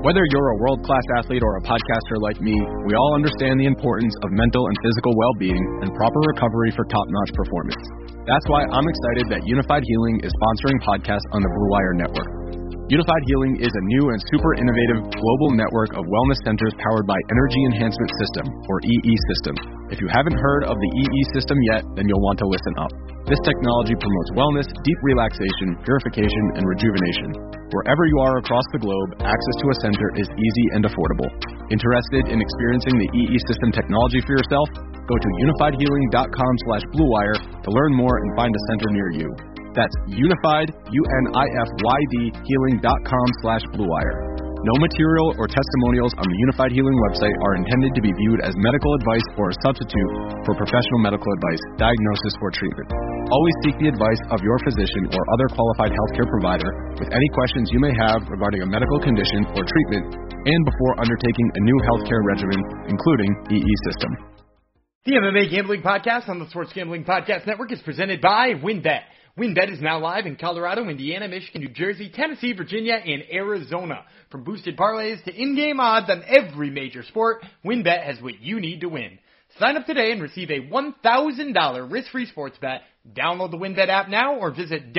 Whether you're a world-class athlete or a podcaster like me, we all understand the importance of mental and physical well-being and proper recovery for top-notch performance. That's why I'm excited that Unified Healing is sponsoring podcasts on the Blue Wire Network. Unified Healing is a new and super innovative global network of wellness centers powered by Energy Enhancement System, or EE System. If you haven't heard of the EE System yet, then you'll want to listen up. This technology promotes wellness, deep relaxation, purification, and rejuvenation. Wherever you are across the globe, access to a center is easy and affordable. Interested in experiencing the EE System technology for yourself? Go to unifiedhealing.com/bluewire to learn more and find a center near you. That's unified, UNIFYD, healing.com/bluewire. No material or testimonials on the Unified Healing website are intended to be viewed as medical advice or a substitute for professional medical advice, diagnosis, or treatment. Always seek the advice of your physician or other qualified healthcare provider with any questions you may have regarding a medical condition or treatment and before undertaking a new healthcare regimen, including EE System. The MMA Gambling Podcast on the Sports Gambling Podcast Network is presented by WynnBET. WynnBET is now live in Colorado, Indiana, Michigan, New Jersey, Tennessee, Virginia, and Arizona. From boosted parlays to in-game odds on every major sport, WynnBET has what you need to win. Sign up today and receive a $1,000 risk-free sports bet. Download the WynnBET app now or visit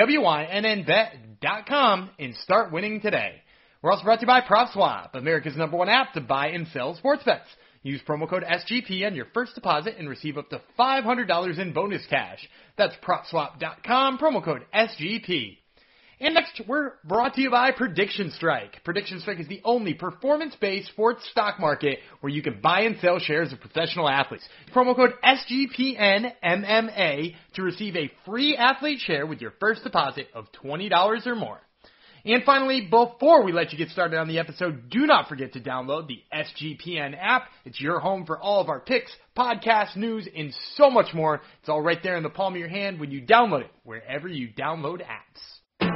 WYNNBet.com and start winning today. We're also brought to you by PropSwap, America's #1 app to buy and sell sports bets. Use promo code SGP on your first deposit and receive up to $500 in bonus cash. That's PropSwap.com, promo code SGP. And next, we're brought to you by Prediction Strike. Prediction Strike is the only performance-based sports stock market where you can buy and sell shares of professional athletes. Promo code SGPNMMA to receive a free athlete share with your first deposit of $20 or more. And finally, before we let you get started on the episode, do not forget to download the SGPN app. It's your home for all of our picks, podcasts, news, and so much more. It's all right there in the palm of your hand when you download it, wherever you download apps.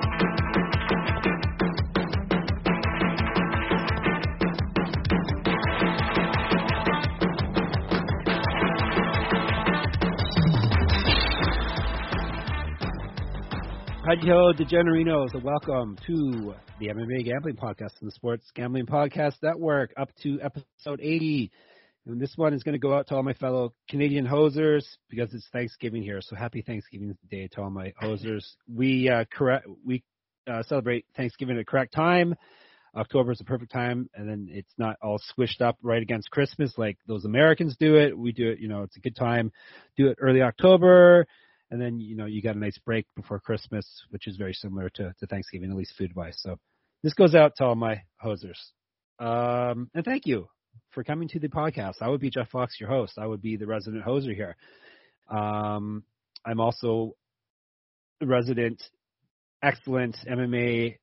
Hi-yo, DeGenerinos, and welcome to the MMA Gambling Podcast on the Sports Gambling Podcast Network, up to episode 80. And this one is going to go out to all my fellow Canadian hosers because it's Thanksgiving here. So happy Thanksgiving Day to all my hosers. We celebrate Thanksgiving at the correct time. October is the perfect time, and then it's not all squished up right against Christmas like those Americans do it. We do it, it's a good time. Do it early October. And then, you got a nice break before Christmas, which is very similar to Thanksgiving, at least food-wise. So this goes out to all my hosers. And thank you for coming to the podcast. I would be Jeff Fox, your host. I would be the resident hoser here. I'm also the resident excellent MMA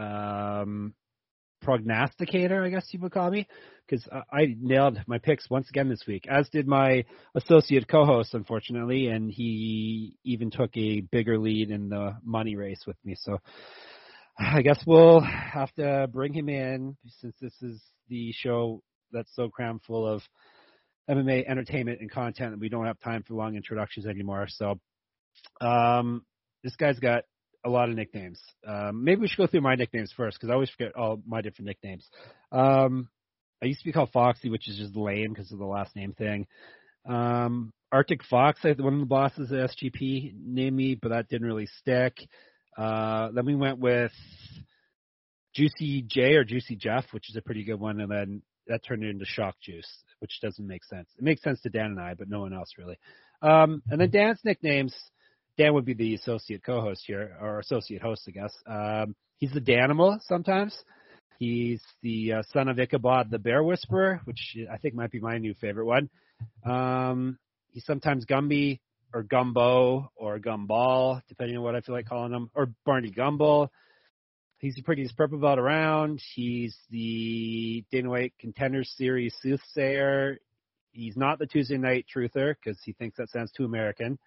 prognosticator, I guess you would call me, because I nailed my picks once again this week, as did my associate co-host, unfortunately, and he even took a bigger lead in the money race with me. So I guess we'll have to bring him in, since this is the show that's so crammed full of MMA entertainment and content that we don't have time for long introductions anymore. So this guy's got a lot of nicknames. Maybe we should go through my nicknames first, because I always forget all my different nicknames. I used to be called Foxy, which is just lame because of the last name thing. Arctic Fox, one of the bosses at SGP named me, but that didn't really stick. Then we went with Juicy J or Juicy Jeff, which is a pretty good one, and then that turned into Shock Juice, which doesn't make sense. It makes sense to Dan and I, but no one else really. And then Dan's nicknames. Dan would be the associate co-host here, or associate host, I guess. He's the Danimal sometimes. He's the son of Ichabod the Bear Whisperer, which I think might be my new favorite one. He's sometimes Gumby or Gumbo or Gumball, depending on what I feel like calling him, or Barney Gumble. He's the prettiest purple belt around. He's the Dana White Contender Series soothsayer. He's not the Tuesday Night Truther because he thinks that sounds too American.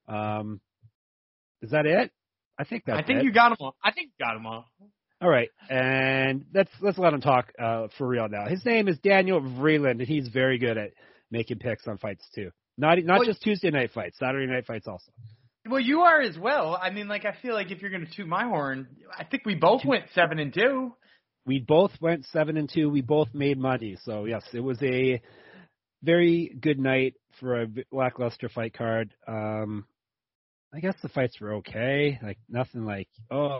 Is that it? I think that's it. I think you got them all. All right, and let's let him talk for real now. His name is Daniel Vreeland, and he's very good at making picks on fights too. Not just Tuesday night fights, Saturday night fights also. Well, you are as well. I mean, I feel like if you're going to toot my horn, I think we both went 7-2. we both went 7-2. We both made money. So yes, it was a very good night for a lackluster fight card. I guess the fights were okay. Like nothing like there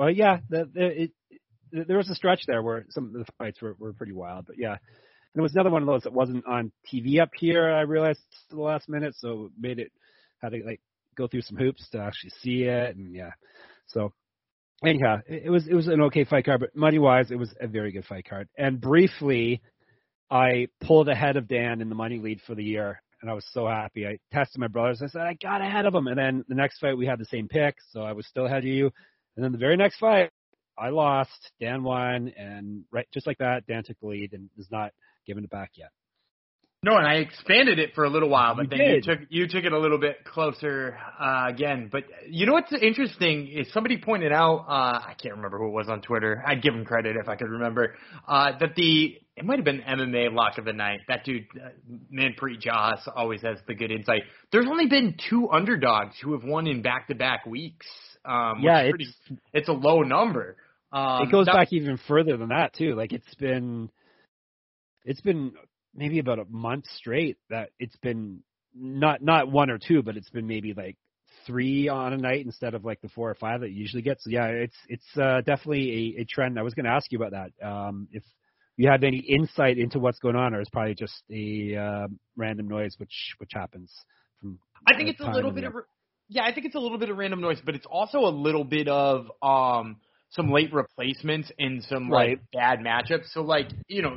was a stretch there where some of the fights were pretty wild. But yeah, and there was another one of those that wasn't on TV up here. I realized at the last minute, so it had to like go through some hoops to actually see it. And yeah, so. Anyhow, it was an okay fight card, but money-wise, it was a very good fight card. And briefly, I pulled ahead of Dan in the money lead for the year, and I was so happy. I texted my brothers. I said, I got ahead of him. And then the next fight, we had the same pick, so I was still ahead of you. And then the very next fight, I lost. Dan won, and right just like that, Dan took the lead and is not giving it back yet. No, and I expanded it for a little while, but you took it a little bit closer again. But you know what's interesting is somebody pointed out, I can't remember who it was on Twitter. I'd give him credit if I could remember, that it might have been MMA lock of the night. That dude, Manpreet Jas, always has the good insight. There's only been 2 underdogs who have won in back-to-back weeks. It's a low number. It goes back even further than that too. Like it's been maybe about a month straight that it's been not 1 or 2, but it's been maybe like 3 on a night instead of like the 4 or 5 that you usually get. So yeah, it's definitely a trend. I was going to ask you about that. If you have any insight into what's going on, or it's probably just a random noise which happens from. I think it's a little bit of I think it's a little bit of random noise, but it's also a little bit of some late replacements and some like bad matchups. So like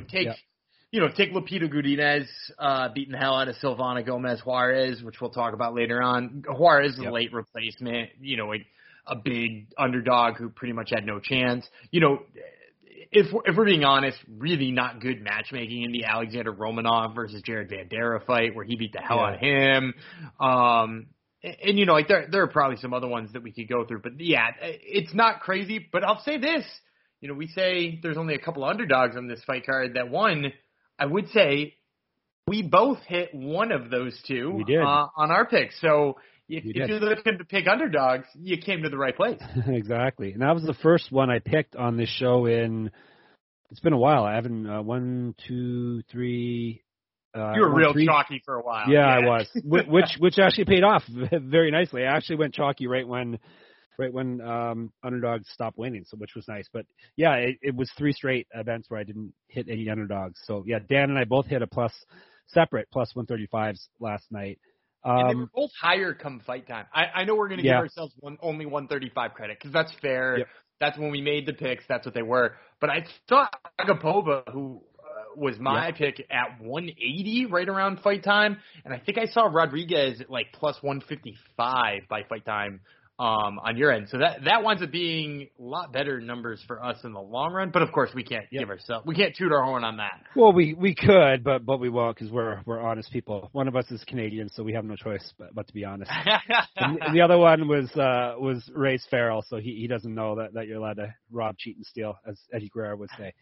take Lupita Godinez beating the hell out of Silvana Gomez Juarez, which we'll talk about later on. Juarez is a late replacement, a big underdog who pretty much had no chance. If we're being honest, really not good matchmaking in the Alexander Romanov versus Jared Vanderaa fight where he beat the hell out of him. There are probably some other ones that we could go through, but yeah, it's not crazy. But I'll say this, we say there's only a couple underdogs on this fight card that won. I would say we both hit one of those 2 we did. On our picks. So if you're looking to pick underdogs, you came to the right place. Exactly. And that was the first one I picked on this show it's been a while. I haven't, 1, 2, 3. You were real chalky for a while. Yeah, I was, which actually paid off very nicely. I actually went chalky right when underdogs stopped winning, so which was nice. But yeah, it was 3 straight events where I didn't hit any underdogs. So yeah, Dan and I both hit a separate plus 135s last night. And they were both higher come fight time. I know we're going to give ourselves only 135 credit because that's fair. Yep. That's when we made the picks. That's what they were. But I thought Agapova, who was my pick at 180 right around fight time, and I think I saw Rodriguez at like plus 155 by fight time. On your end. So that winds up being a lot better numbers for us in the long run. But of course we can't we can't toot our horn on that. Well, we could, but we won't because we're honest people. One of us is Canadian, so we have no choice but to be honest. And the other one was Race Farrell, so he doesn't know that you're allowed to rob, cheat, and steal, as Eddie Guerrero would say.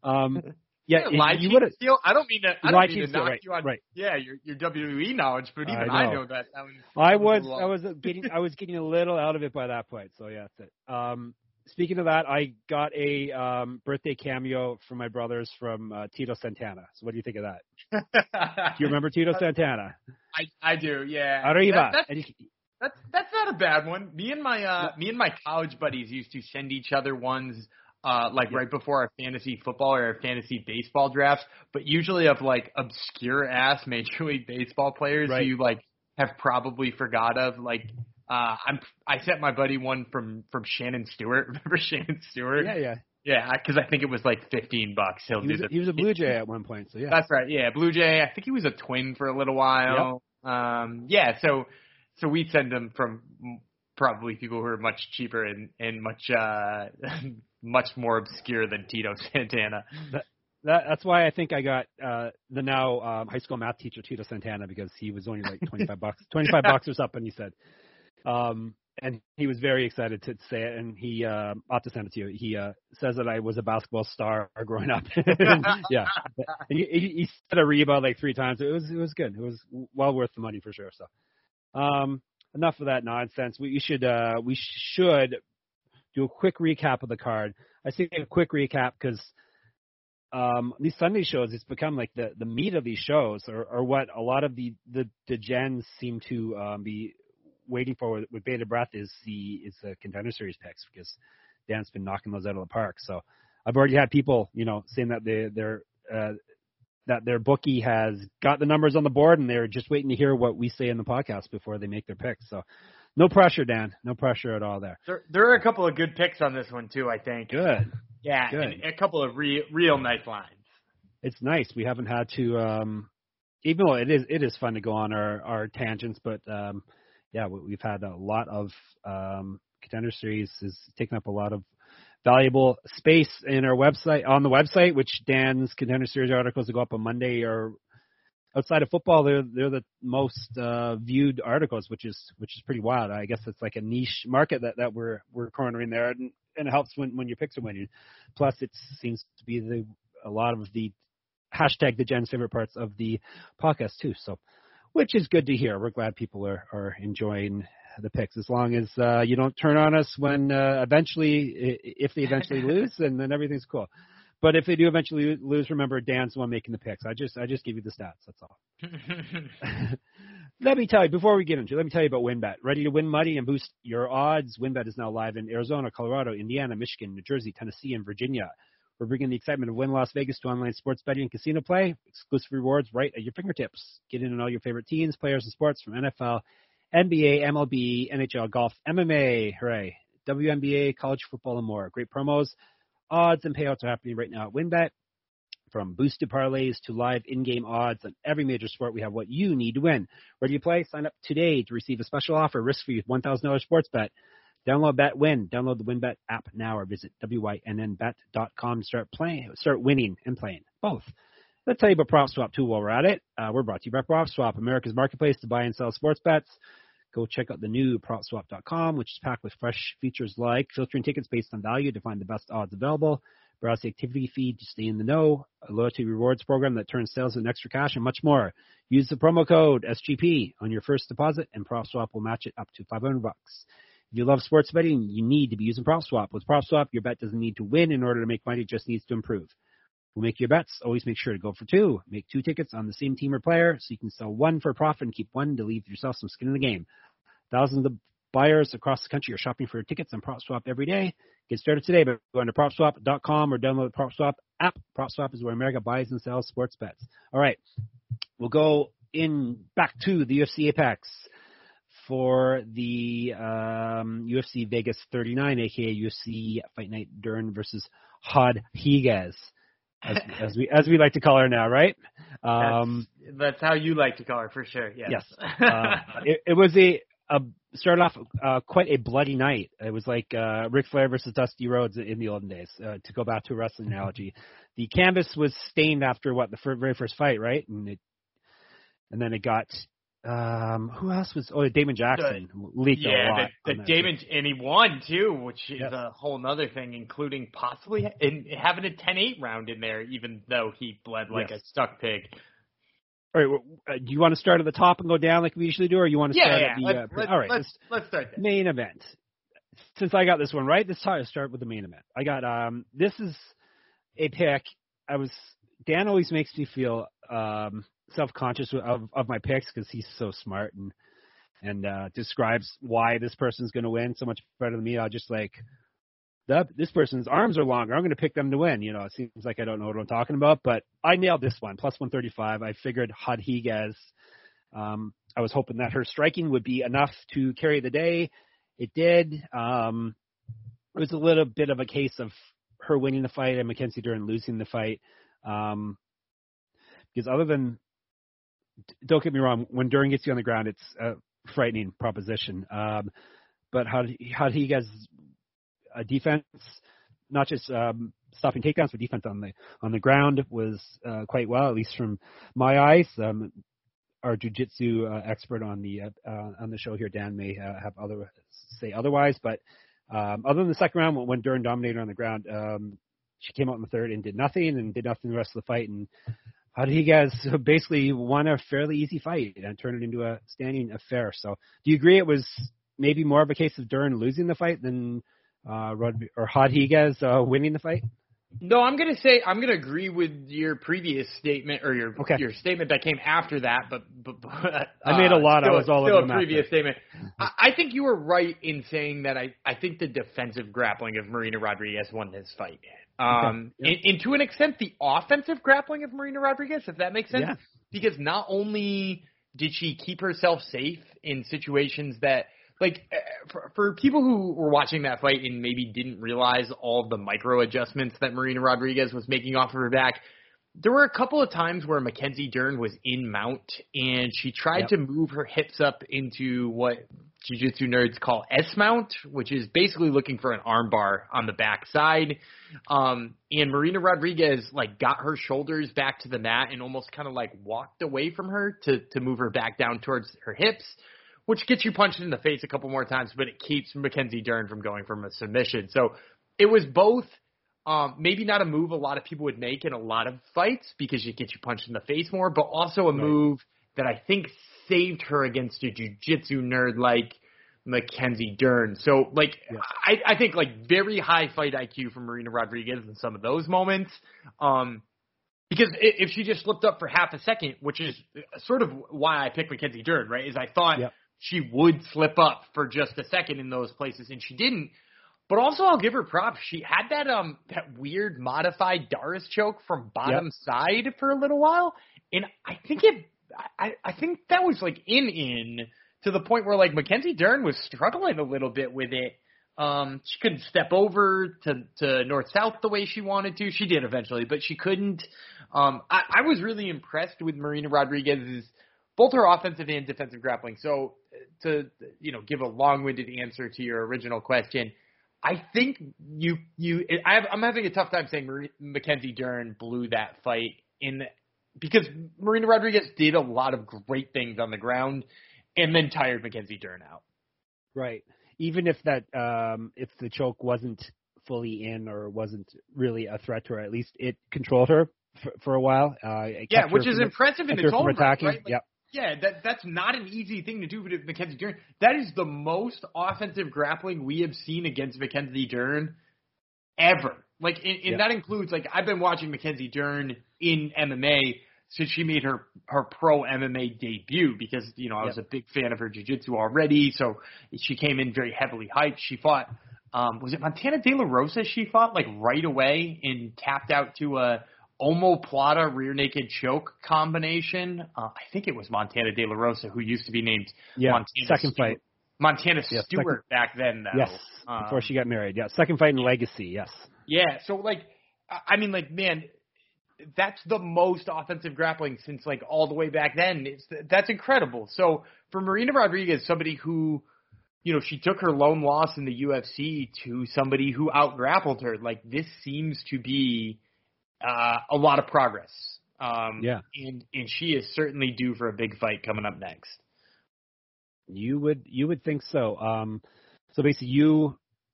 You would steal. I don't mean to knock you on. Right. Yeah, your WWE knowledge, but even I know that. I was getting a little out of it by that point. So yeah, that's it. Speaking of that, I got a birthday cameo from my brothers from Tito Santana. So what do you think of that? Do you remember Tito Santana? I do. Yeah. Arriba. That's not a bad one. Me and my college buddies used to send each other ones. Right before our fantasy football or our fantasy baseball drafts, but usually of like obscure ass Major League Baseball players who you like have probably forgot of. Like I sent my buddy one from Shannon Stewart. Remember Shannon Stewart? Yeah. Because I think it was like $15. He was a Blue Jay at one point. So yeah, that's right. Yeah, Blue Jay. I think he was a Twin for a little while. Yep. So we'd send them from probably people who are much cheaper and much much more obscure than Tito Santana. That's why I think I got the now high school math teacher Tito Santana, because he was only like $25, $25 or something. He said, and he was very excited to say it, and he I'll have to send it to you. He says that I was a basketball star growing up. And he said Ariba like 3 times. It was good. It was well worth the money for sure. So enough of that nonsense. We should do a quick recap of the card. I say a quick recap because these Sunday shows, it's become like the meat of these shows, or what a lot of the gens seem to be waiting for with bated breath is the Contender Series picks, because Dan's been knocking those out of the park. So I've already had people, saying that that their bookie has got the numbers on the board and they're just waiting to hear what we say in the podcast before they make their picks. So no pressure, Dan. No pressure at all there. There are a couple of good picks on this one too, I think. Good. Yeah, Good. And a couple of real nice lines. It's nice. We haven't had to, even though it is fun to go on our tangents, but we've had a lot of Contender Series is taking up a lot of valuable space in our website, on the website, which Dan's Contender Series articles that go up on Monday are, outside of football, they're the most viewed articles, which is pretty wild. I guess it's like a niche market that we're cornering there, and it helps when your picks are winning. Plus, it seems to be a lot of the hashtag the Jen's favorite parts of the podcast too. So, which is good to hear. We're glad people are enjoying the picks, as long as you don't turn on us when if they eventually lose, and then everything's cool. But if they do eventually lose, remember, Dan's the one making the picks. I just give you the stats. That's all. Let me tell you, before we get into it, let me tell you about WynnBET. Ready to win money and boost your odds? WynnBET is now live in Arizona, Colorado, Indiana, Michigan, New Jersey, Tennessee, and Virginia. We're bringing the excitement of Wynn Las Vegas to online sports betting and casino play. Exclusive rewards right at your fingertips. Get in on all your favorite teams, players, and sports from NFL, NBA, MLB, NHL, golf, MMA, hooray, WNBA, college football, and more. Great promos, odds, and payouts are happening right now at WynnBET. From boosted parlays to live in-game odds on every major sport, we have what you need to win. Ready to play? Sign up today to receive a special offer, risk-free $1,000 sports bet. Download BetWin. Download the WynnBET app now, or visit wynnbet.com to start winning and playing both. Let's tell you about PropSwap too while we're at it. We're brought to you by PropSwap, America's marketplace to buy and sell sports bets. Go check out the new PropSwap.com, which is packed with fresh features like filtering tickets based on value to find the best odds available, browse the activity feed to stay in the know, a loyalty rewards program that turns sales into extra cash, and much more. Use the promo code SGP on your first deposit, and PropSwap will match it up to $500. If you love sports betting, you need to be using PropSwap. With PropSwap, your bet doesn't need to win in order to make money, it just needs to improve. We'll make your bets. Always make sure to go for two. Make two tickets on the same team or player so you can sell one for a profit and keep one to leave yourself some skin in the game. Thousands of buyers across the country are shopping for tickets on PropSwap every day. Get started today by going to PropSwap.com or download the PropSwap app. PropSwap is where America buys and sells sports bets. All right, we'll go back to the UFC Apex for the UFC Vegas 39, aka UFC Fight Night Dern versus Rodriguez, as we like to call her now, right? That's how you like to call her, for sure. Yes. It was started off quite a bloody night. It was like Ric Flair versus Dusty Rhodes in the olden days, to go back to a wrestling analogy. The canvas was stained after the very first fight, right? And then it got who else was? Oh, Damon Jackson leaked a lot. Damon, and he won too, which is a whole other thing, including possibly having a 10-8 round in there, even though he bled like a stuck pig. All right, do you want to start at the top and go down like we usually do, or you want to start at the? All right, let's start there. Main event. Since I got this one right, let's start with the main event. I got this is a pick. Dan always makes me feel self-conscious of my picks because he's so smart and describes why this person's going to win so much better than me. I'll just like, this person's arms are longer. I'm going to pick them to win. It seems like I don't know what I'm talking about, but I nailed this one. Plus 135. I figured Rodriguez. I was hoping that her striking would be enough to carry the day. It did. It was a little bit of a case of her winning the fight and Mackenzie Dern losing the fight. Because other than, don't get me wrong, when Dern gets you on the ground, it's a frightening proposition. But Rodriguez defense, not just stopping takedowns, but defense on the ground was quite well, at least from my eyes. Our jiu-jitsu expert on the show here, Dan, may have say otherwise, but other than the second round when Dern dominated on the ground, she came out in the third and did nothing the rest of the fight, and Rodriguez basically won a fairly easy fight and turned it into a standing affair. So do you agree it was maybe more of a case of Dern losing the fight than Rodriguez winning the fight? No, I'm going to agree with your previous statement or your statement that came after that, but I made a lot. Still, I was all still over a previous statement. I think you were right in saying that I think the defensive grappling of Marina Rodriguez won this fight. And to an extent, the offensive grappling of Marina Rodriguez, if that makes sense, because not only did she keep herself safe in situations that, like, for people who were watching that fight and maybe didn't realize all of the micro adjustments that Marina Rodriguez was making off of her back, there were a couple of times where Mackenzie Dern was in mount and she tried to move her hips up into what jiu-jitsu nerds call S-mount, which is basically looking for an arm bar on the back side. And Marina Rodriguez, like, got her shoulders back to the mat and almost kind of, like, walked away from her to move her back down towards her hips, which gets you punched in the face a couple more times, but it keeps Mackenzie Dern from going from a submission. So it was both maybe not a move a lot of people would make in a lot of fights because it gets you punched in the face more, but also a move that I think saved her against a jiu-jitsu nerd like Mackenzie Dern. So, like, I think, like, very high fight IQ from Marina Rodriguez in some of those moments. Because if she just slipped up for half a second, which is sort of why I picked Mackenzie Dern, right, is I thought she would slip up for just a second in those places, and she didn't. But also, I'll give her props. She had that weird modified Doris choke from bottom side for a little while, and I think I think that was like in to the point where, like, Mackenzie Dern was struggling a little bit with it. She couldn't step over to north-south the way she wanted to. She did eventually, but she couldn't. I was really impressed with Marina Rodriguez's both her offensive and defensive grappling. So to give a long-winded answer to your original question, I think I'm having a tough time saying Mackenzie Dern blew that fight because Marina Rodriguez did a lot of great things on the ground and then tired Mackenzie Dern out. Right. Even if that if the choke wasn't fully in or wasn't really a threat to her, at least it controlled her for a while. Which is impressive in its own right. Like, yeah, that's not an easy thing to do with Mackenzie Dern. That is the most offensive grappling we have seen against Mackenzie Dern ever. Like, and that includes, like, I've been watching Mackenzie Dern in MMA since she made her pro MMA debut because, I was a big fan of her jiu-jitsu already. So she came in very heavily hyped. She fought, was it Montana De La Rosa she fought, like, right away and tapped out to a omoplata rear naked choke combination. I think it was Montana De La Rosa, who used to be named Montana second Stewart. fight. Montana Stewart back then, though. Yes, before she got married. Yeah, second fight in Legacy, yes. Yeah, so, like, I mean, like, man, that's the most offensive grappling since, like, all the way back then. That's incredible. So for Marina Rodriguez, somebody who, she took her lone loss in the UFC to somebody who out-grappled her, like, this seems to be a lot of progress. And she is certainly due for a big fight coming up next. You would think so. So basically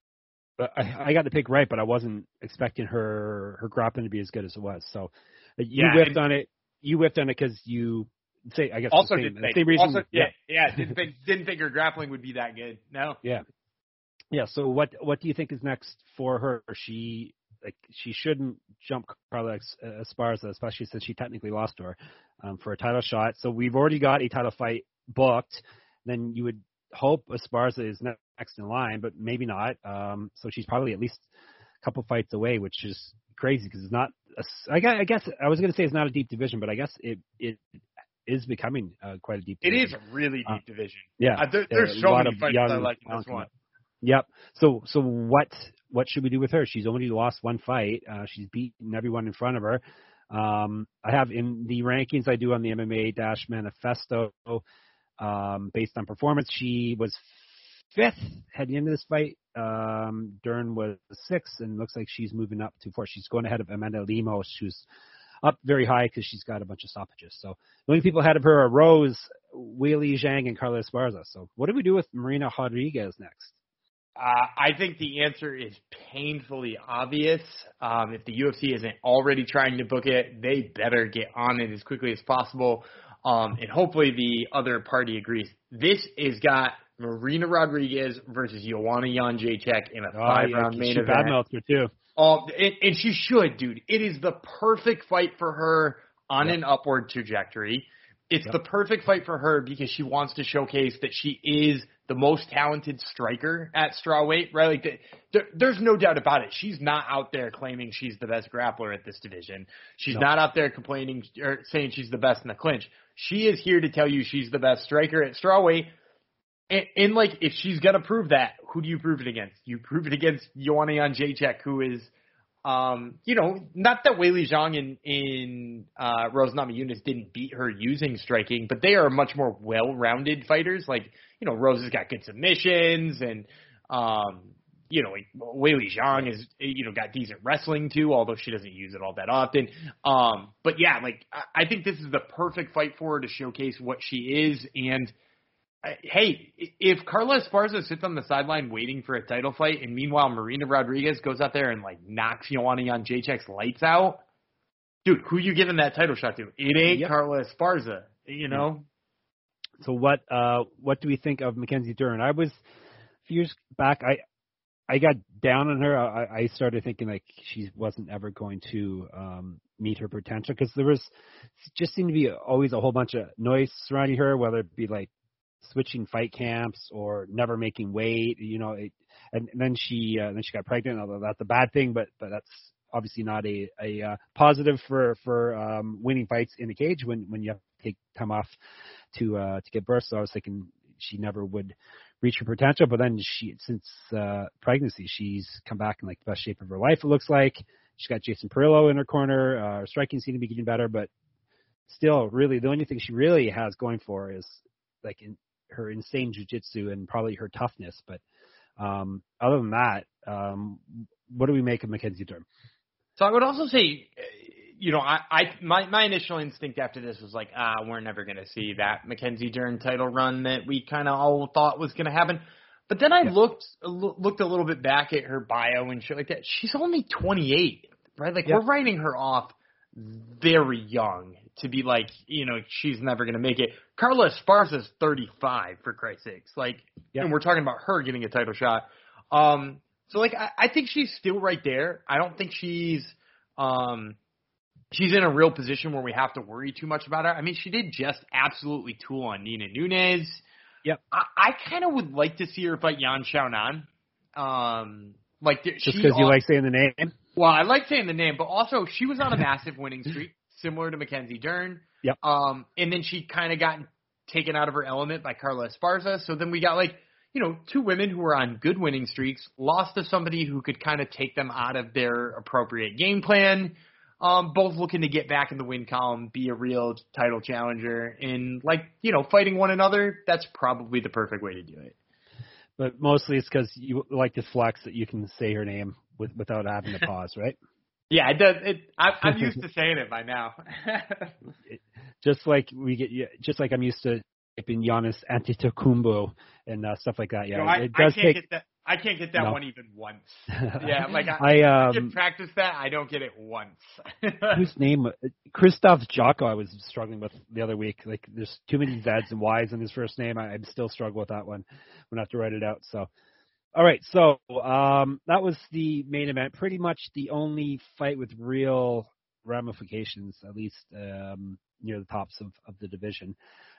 I got the pick right, but I wasn't expecting her grappling to be as good as it was. So you whiffed on it. You whiffed on it because you say, I guess, also the same reason. Also, didn't think her grappling would be that good. No. Yeah. So what do you think is next for her? She shouldn't jump Carla Esparza, especially since she technically lost to her for a title shot. So we've already got a title fight booked. Then you would hope Esparza is next in line, but maybe not. So she's probably at least a couple fights away, which is crazy because it's not. I guess I was going to say it's not a deep division, but I guess it is becoming quite a deep division. It is a really deep division. Yeah, there's so many fights I like in this one. Yep. So what should we do with her? She's only lost one fight. She's beaten everyone in front of her. I have in the rankings I do on the MMA-Manifesto, based on performance, she was 5th heading into this fight. Dern was 6th, and looks like she's moving up to 4th. She's going ahead of Amanda Lemos, who's up very high because she's got a bunch of stoppages. So the only people ahead of her are Rose, Weili Zhang, and Carla Esparza. So what do we do with Marina Rodriguez next? I think the answer is painfully obvious. If the UFC isn't already trying to book it, they better get on it as quickly as possible. And hopefully the other party agrees. This has got Marina Rodriguez versus Joanna Jędrzejczyk in a 5-round main event. She badmouthed her too. And she should, dude. It is the perfect fight for her on an upward trajectory. It's the perfect fight for her because she wants to showcase that she is the most talented striker at strawweight, right? Like, there's no doubt about it. She's not out there claiming she's the best grappler at this division. She's not out there complaining or saying she's the best in the clinch. She is here to tell you she's the best striker at strawweight. And like, if she's going to prove that, who do you prove it against? You prove it against Joanna Jędrzejczyk, who is, not that Weili Zhang and Rose Namajunas didn't beat her using striking, but they are much more well-rounded fighters. Like, Rose has got good submissions, and, Weili Zhang has, got decent wrestling too, although she doesn't use it all that often. But yeah, like, I think this is the perfect fight for her to showcase what she is. And hey, if Carla Esparza sits on the sideline waiting for a title fight, and meanwhile Marina Rodriguez goes out there and like knocks Joanna Jędrzejczyk's lights out, dude, who you giving that title shot to? It ain't Carla Esparza, So what do we think of Mackenzie Dern? I was a few years back. I got down on her. I started thinking like she wasn't ever going to meet her potential because there just seemed to be always a whole bunch of noise surrounding her, whether it be like switching fight camps or never making weight, and then she got pregnant. Although that's a bad thing, but that's obviously not a positive for winning fights in a cage when you have to take time off to give birth. So I was thinking she never would reach her potential, but then since pregnancy, she's come back in like the best shape of her life. It looks like she's got Jason Perillo in her corner. Her striking seemed to be getting better, but still, really, the only thing she really has going for her is like her insane jiu-jitsu and probably her toughness. But other than that, what do we make of Mackenzie Dern? So I would also say, my initial instinct after this was like, we're never going to see that Mackenzie Dern title run that we kind of all thought was going to happen. But then I looked a little bit back at her bio and shit like that. She's only 28, right? Like, we're writing her off very young to be like, she's never going to make it. Carla Esparza's 35, for Christ's sakes. Like, and we're talking about her getting a title shot. So, like, I think she's still right there. I don't think she's in a real position where we have to worry too much about her. I mean, she did just absolutely tool on Nina Nunes. Yep. I kind of would like to see her fight Yan Xiaonan. Just because you like saying the name? Well, I like saying the name, but also she was on a massive winning streak, similar to Mackenzie Dern. Yep. And then she kind of got taken out of her element by Carla Esparza. So then we got two women who were on good winning streaks, lost to somebody who could kind of take them out of their appropriate game plan. Both looking to get back in the win column, be a real title challenger, and fighting one another. That's probably the perfect way to do it. But mostly it's because you like to flex that you can say her name without having to pause, right? Yeah, it does. I'm used to saying it by now. just like I'm used to typing Giannis Antetokounmpo and stuff like that. Yeah, it does take. I can't get that one even once. Yeah, like I can practice that. I don't get it once. Whose name? Christoph Jocko. I was struggling with the other week. Like, there's too many Z's and Y's in his first name. I still struggle with that one. I'm gonna have to write it out. So, all right. So that was the main event. Pretty much the only fight with real ramifications, at least near the tops of the division.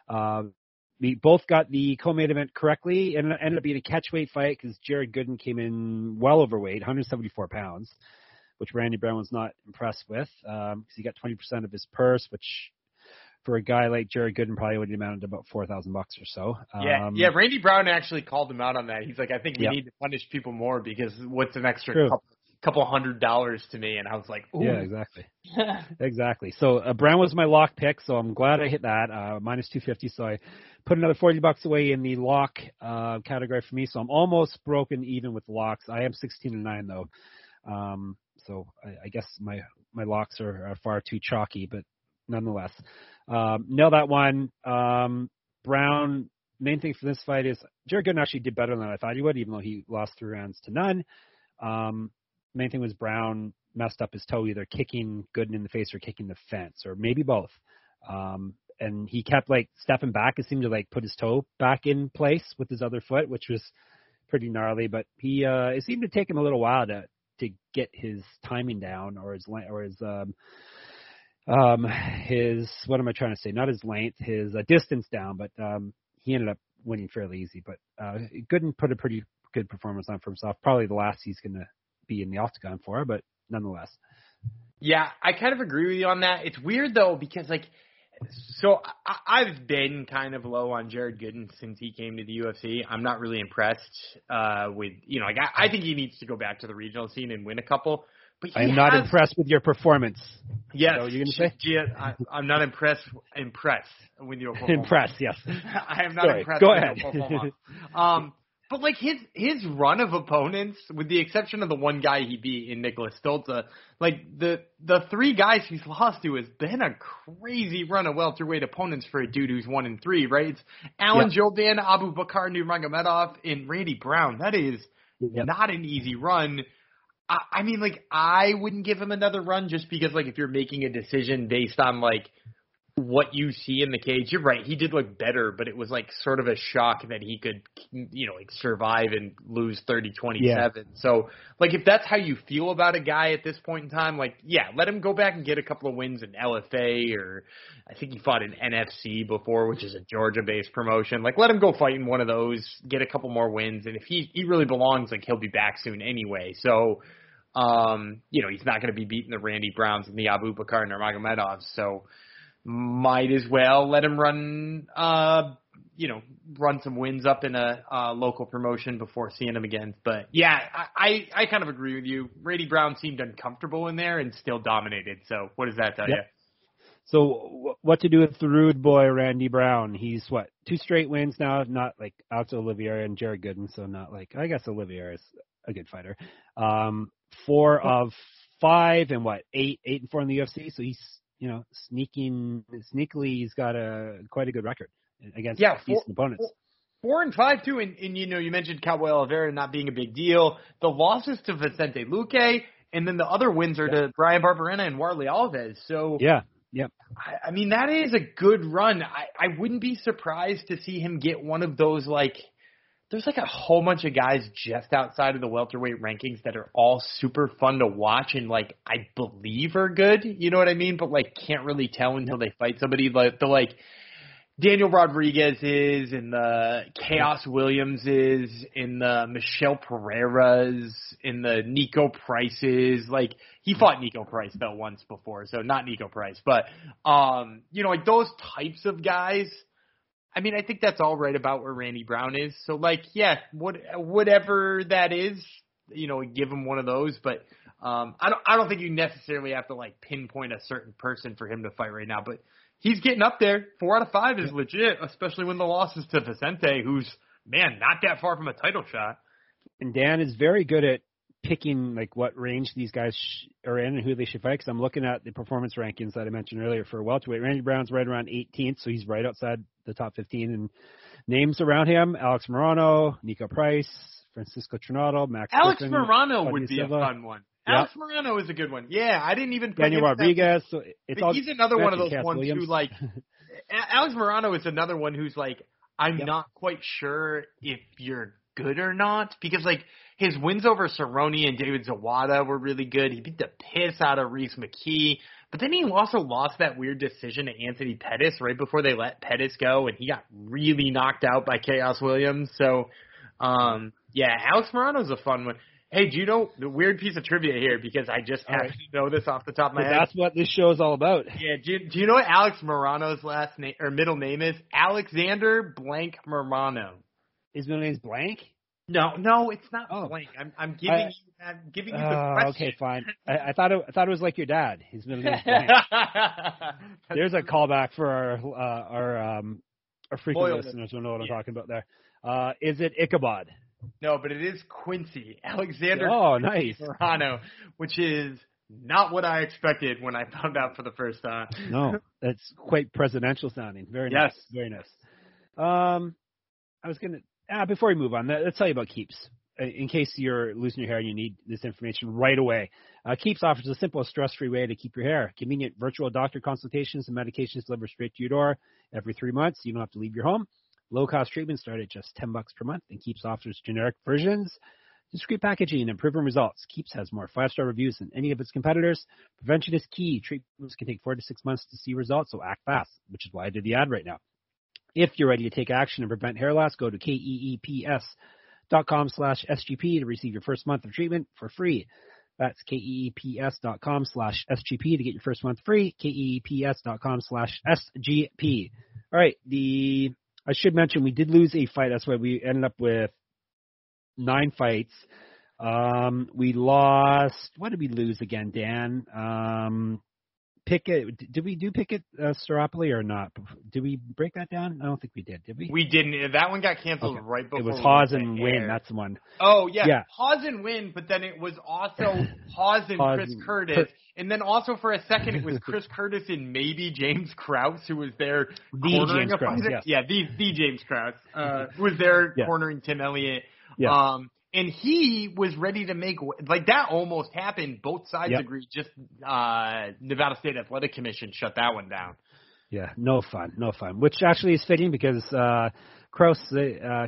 We both got the co-main event correctly, and it ended up being a catchweight fight because Jared Gooden came in well overweight, 174 pounds, which Randy Brown was not impressed with because he got 20% of his purse, which for a guy like Jared Gooden probably would have amounted to about $4,000 or so. Yeah. Randy Brown actually called him out on that. He's like, I think we need to punish people more because what's an extra couple $100 to me? And I was like, ooh. Yeah, exactly. Exactly. So Brown was my lock pick, so I'm glad I hit that, minus 250. So I put another $40 away in the lock category for me. So I'm almost broken even with the locks. I am 16-9 though. So I guess my locks are far too chalky, but nonetheless, nail that one. Brown, main thing for this fight is Jared Gooden actually did better than I thought he would, even though he lost 3 rounds to none. Main thing was Brown messed up his toe, either kicking Gooden in the face or kicking the fence, or maybe both. and he kept like stepping back. It seemed to like put his toe back in place with his other foot, which was pretty gnarly. But it seemed to take him a little while to get his timing down, or his what am I trying to say? Not his length, his distance down. But he ended up winning fairly easy. But Gooden put a pretty good performance on for himself. Probably the last he's going to be in the octagon for, but nonetheless. Yeah, I kind of agree with you on that. It's weird though because so I've been kind of low on Jared Gooden since he came to the UFC. I'm not really impressed with I think he needs to go back to the regional scene and win a couple. But I'm not impressed with your performance. Yes, what you're going to say? I'm not impressed with your performance. Impressed, yes. I am not Sorry, impressed. Go with ahead. your performance. But like his run of opponents, with the exception of the one guy he beat in Nicholas Stolze, like the three guys he's lost to has been a crazy run of welterweight opponents for a dude who's 1-3, right? It's Alan Jordan, Abu Bakar Nurmagomedov, and Randy Brown. That is not an easy run. I mean, like, I wouldn't give him another run just because, like, if you're making a decision based on, like, what you see in the cage, you're right. He did look better, but it was, like, sort of a shock that he could, like, survive and lose 30-27. Yeah. So, like, if that's how you feel about a guy at this point in time, like, yeah, let him go back and get a couple of wins in LFA, or I think he fought in NFC before, which is a Georgia-based promotion. Like, let him go fight in one of those, get a couple more wins, and if he really belongs, like, he'll be back soon anyway. So, he's not going to be beating the Randy Browns and the Abu Bakar Nurmagomedovs, so might as well let him run some wins up in a local promotion before seeing him again. But yeah, I kind of agree with you. Randy Brown seemed uncomfortable in there and still dominated. So what does that tell you? So what to do with the rude boy, Randy Brown? He's 2 straight wins now, not like Alex Oliveira and Jared Gooden. So not like, I guess Oliveira is a good fighter. 4 of 5 and 8 and 4 in the UFC. So he's, sneakily, he's got quite a good record against decent opponents. 4 and 5 too, and you mentioned Cowboy Oliveira not being a big deal. The losses to Vicente Luque, and then the other wins are to Brian Barberena and Warley Alves. So I mean, that is a good run. I wouldn't be surprised to see him get one of those, like, there's like a whole bunch of guys just outside of the welterweight rankings that are all super fun to watch and, like, I believe are good, you know what I mean? But, like, can't really tell until they fight somebody. Like the Daniel Rodriguez's and the Chaos Williams's and the Michelle Pereira's and the Nico Price's. Like, he fought Nico Price, though, once before, so not Nico Price. But, like, those types of guys, I mean, I think that's all right about where Randy Brown is. So, like, yeah, whatever that is, give him one of those. But I don't think you necessarily have to, like, pinpoint a certain person for him to fight right now. But he's getting up there. 4 out of 5 is legit, especially when the loss is to Vicente, who's, man, not that far from a title shot. And Dan is very good at picking, like, what range these guys are in and who they should fight, because I'm looking at the performance rankings that I mentioned earlier for welterweight. Randy Brown's right around 18th, so he's right outside the top 15. And names around him: Alex Morano, Nico Price, Francisco Trinaldo, Max Alex Griffin, Morano would be a fun one. Yep. Alex Morano is a good one. Yeah, I didn't even put Daniel Rodriguez. So he's another one of those ones Williams. who, like, Alex Morano is another one who's like, I'm not quite sure if you're good or not, because, like, his wins over Cerrone and David Zawada were really good. He beat the piss out of Reese McKee, but then he also lost that weird decision to Anthony Pettis right before they let Pettis go, and he got really knocked out by Chaos Williams. So, Alex Morano's a fun one. Hey, do you know the weird piece of trivia here, because I just happen to know this off the top of my head? That's what this show is all about. Yeah, do you know what Alex Morano's last name or middle name is? Alexander Blank Morano. His middle name is Blank? No, it's not Blank. I'm giving you the question. Okay, fine. I thought it was like your dad. His middle name is Blank. There's a callback for our frequent listeners who know what I'm talking about there. Is it Ichabod? No, but it is Quincy Alexander. Oh, nice. Morano, which is not what I expected when I found out for the first time. No, that's quite presidential sounding. Very nice. Very nice. I was gonna before we move on, let's tell you about Keeps. in case you're losing your hair and you need this information right away, Keeps offers a simple, stress-free way to keep your hair. Convenient virtual doctor consultations and medications delivered straight to your door every 3 months. You don't have to leave your home. Low-cost treatments start at just $10 per month, and Keeps offers generic versions, discreet packaging, and proven results. Keeps has more 5-star reviews than any of its competitors. Prevention is key. Treatments can take 4 to 6 months to see results, so act fast, which is why I did the ad right now. If you're ready to take action and prevent hair loss, go to keeps.com/SGP to receive your first month of treatment for free. That's keeps.com/SGP to get your first month free. keeps.com/SGP. All right. I should mention we did lose a fight. That's why we ended up with 9 fights. We lost. What did we lose again, Dan? Pickett. Did we do Pickett Staropoli or not? Did we break that down? I don't think we did we? We didn't. That one got canceled right before. It was Hawes and Wynn. That's the one. Oh, yeah. Hawes and Wynn, but then it was also Hawes and Chris Curtis. And then also for a second it was Chris Curtis and maybe James Krause, who was there cornering a fighter. Yes. Yeah, the James Krause, who was there cornering Tim Elliott. Yeah. And he was ready to make, like, that almost happened. Both sides agreed. Just Nevada State Athletic Commission shut that one down. Yeah, no fun. Which actually is fitting because Krause, the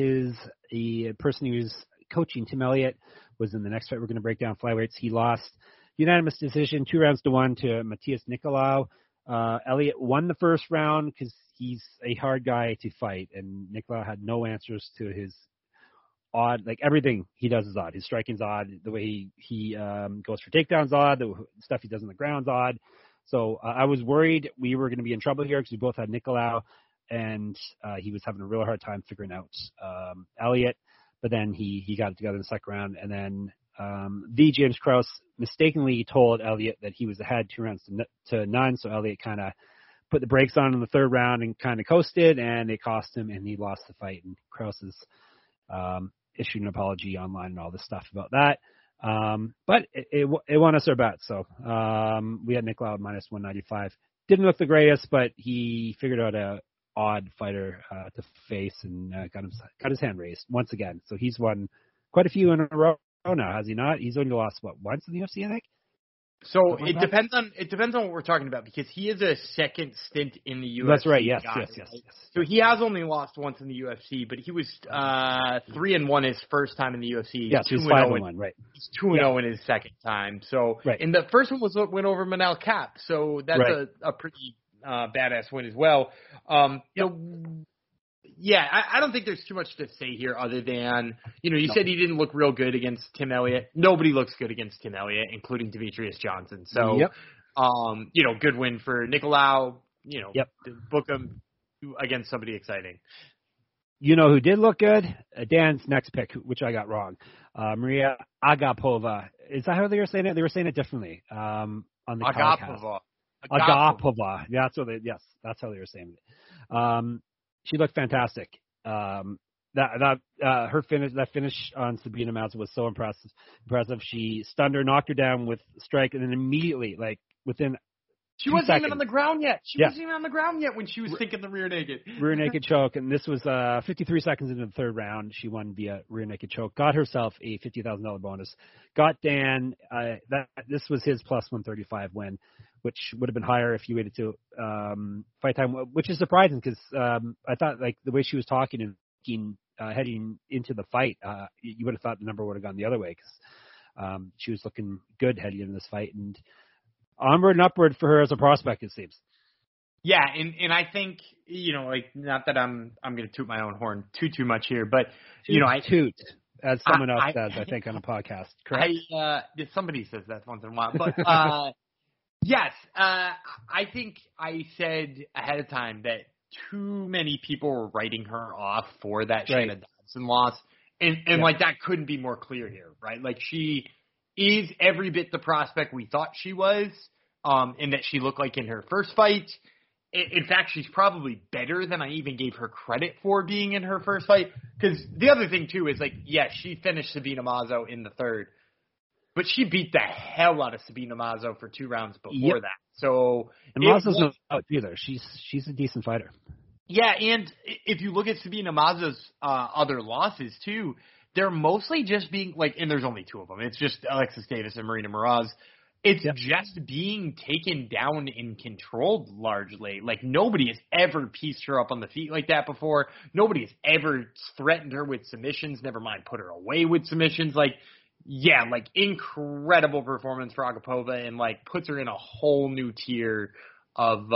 person who was coaching Tim Elliott, was in the next fight we're going to break down, flyweights. He lost unanimous decision, 2-1 to Matthias Nicolau. Elliott won the first round because he's a hard guy to fight, and Nicolau had no answers to his odd, like everything he does is odd. His striking's odd. The way he goes for takedowns odd. The stuff he does on the ground's odd. So I was worried we were going to be in trouble here because we both had Nicolau, and he was having a real hard time figuring out Elliott. But then he got it together in the second round, and then the James Krause mistakenly told Elliott that he was ahead 2-0. So Elliott kind of put the brakes on in the third round and kind of coasted, and it cost him, and he lost the fight. And Krause is issued an apology online and all this stuff about that. But it won us our bet. So we had Nicolau at -195. Didn't look the greatest, but he figured out a odd fighter to face and got his hand raised once again. So he's won quite a few in a row now, has he not? He's only lost once in the UFC, I think. So it depends on what we're talking about, because he is a second stint in the UFC. That's right. Yes. So he has only lost once in the UFC, but he was 3-1 his first time in the UFC. Yes, he's 5-1, right? He's 2-0 in his second time. So and the first one was a win over Manel Kape. So that's a pretty badass win as well. I don't think there's too much to say here other than, you said he didn't look real good against Tim Elliott. Nobody looks good against Tim Elliott, including Demetrius Johnson. So, good win for Nicolau. Book him against somebody exciting. You know who did look good? Dan's next pick, which I got wrong. Maria Agapova. Is that how they were saying it? They were saying it differently on the Agapova. Agapova. Yeah, that's how they were saying it. She looked fantastic. Her finish on Sabina Mazo was so impressive. She stunned her, knocked her down with a strike, and then immediately, like within She wasn't even on the ground yet. She wasn't even on the ground yet when she was thinking the rear naked. Rear naked choke, and this was 53 seconds into the third round. She won via rear naked choke. Got herself a $50,000 bonus. Got Dan. This was his plus 135 win, which would have been higher if you waited to fight time, which is surprising because I thought like the way she was talking and heading into the fight, you would have thought the number would have gone the other way because she was looking good heading into this fight, and onward and upward for her as a prospect, it seems. Yeah, and I think, not that I'm going to toot my own horn too much here, but, toot, as someone else says, I think, on a podcast, correct? Somebody says that once in a while, but, yes, I think I said ahead of time that too many people were writing her off for that Shanna Dodson loss, and like, that couldn't be more clear here, right? Like, she is every bit the prospect we thought she was, and that she looked like in her first fight. In fact, she's probably better than I even gave her credit for being in her first fight. Because the other thing, too, is, like, she finished Sabina Mazo in the third, but she beat the hell out of Sabina Mazo for 2 rounds before that. So, and Mazo's not out either. She's a decent fighter. Yeah, and if you look at Sabina Mazo's other losses, too, they're mostly just being like, and there's only two of them. It's just Alexis Davis and Marina Moroz. It's just being taken down and controlled largely. Like, nobody has ever pieced her up on the feet like that before. Nobody has ever threatened her with submissions, never mind put her away with submissions. Like, yeah, like, incredible performance for Agapova, and, like, puts her in a whole new tier of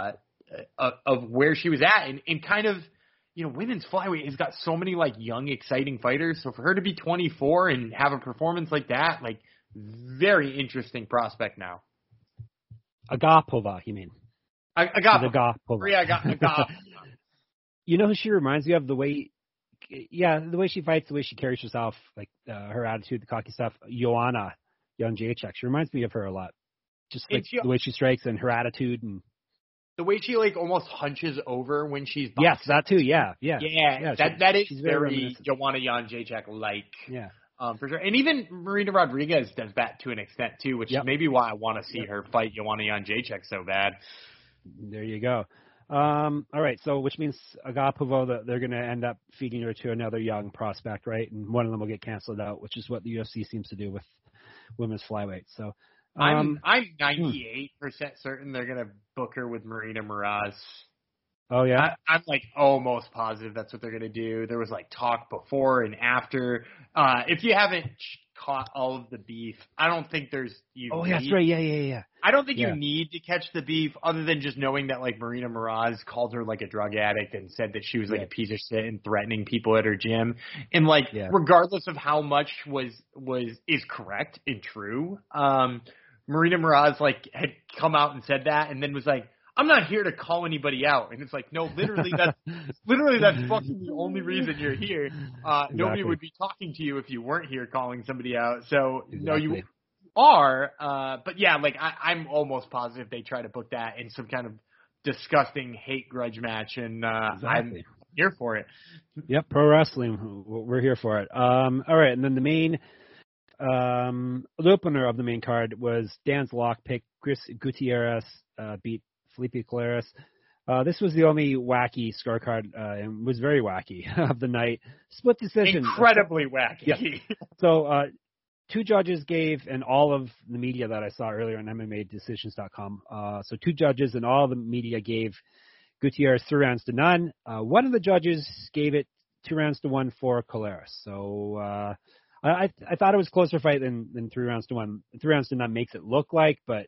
where she was at. And kind of, you know, women's flyweight has got so many, like, young, exciting fighters. So for her to be 24 and have a performance like that, like, very interesting prospect now. Agapova, you mean? Agapova. Yeah, Agapova. You know who she reminds me of? The way she fights, the way she carries herself, like her attitude, the cocky stuff. Joanna Jędrzejczyk. She reminds me of her a lot. Just like the way she strikes and her attitude and the way she like almost hunches over when she's boxing. Yes, that too. Yeah. That is very Joanna Jędrzejczyk like. Yeah. For sure. And even Marina Rodriguez does that to an extent, too, which is maybe why I want to see her fight Joanna Jędrzejczyk so bad. There you go. All right, so which means Agapova, they're going to end up feeding her to another young prospect, right? And one of them will get canceled out, which is what the UFC seems to do with women's flyweight. So I'm 98% certain they're going to book her with Marina Moroz. Oh, yeah? I'm like almost positive that's what they're going to do. There was like talk before and after. If you haven't caught all of the beef, I don't think there's that's right. Yeah. I don't think you need to catch the beef other than just knowing that like Marina Moroz called her like a drug addict and said that she was like a piece of shit and threatening people at her gym. And like regardless of how much is correct and true, Marina Moroz like had come out and said that and then was like, I'm not here to call anybody out. And it's like, no, literally that's fucking the only reason you're here. Exactly. Nobody would be talking to you if you weren't here calling somebody out. So no, you are. But yeah, like I'm almost positive they try to book that in some kind of disgusting hate grudge match. And I'm here for it. Yep. Pro wrestling. We're here for it. All right. And then the main, the opener of the main card was Dan's lock pick. Chris Gutierrez beat Felipe Colares. This was the only wacky scorecard, and was very wacky of the night. Split decision. Incredibly wacky. Yeah. So, two judges gave, and all of the media that I saw earlier on MMADecisions.com, so two judges and all the media gave Gutierrez 3 rounds to none. One of the judges gave it 2 rounds to 1 for Colares. So, I thought it was a closer fight than 3 rounds to 1. 3 rounds to none makes it look like, but,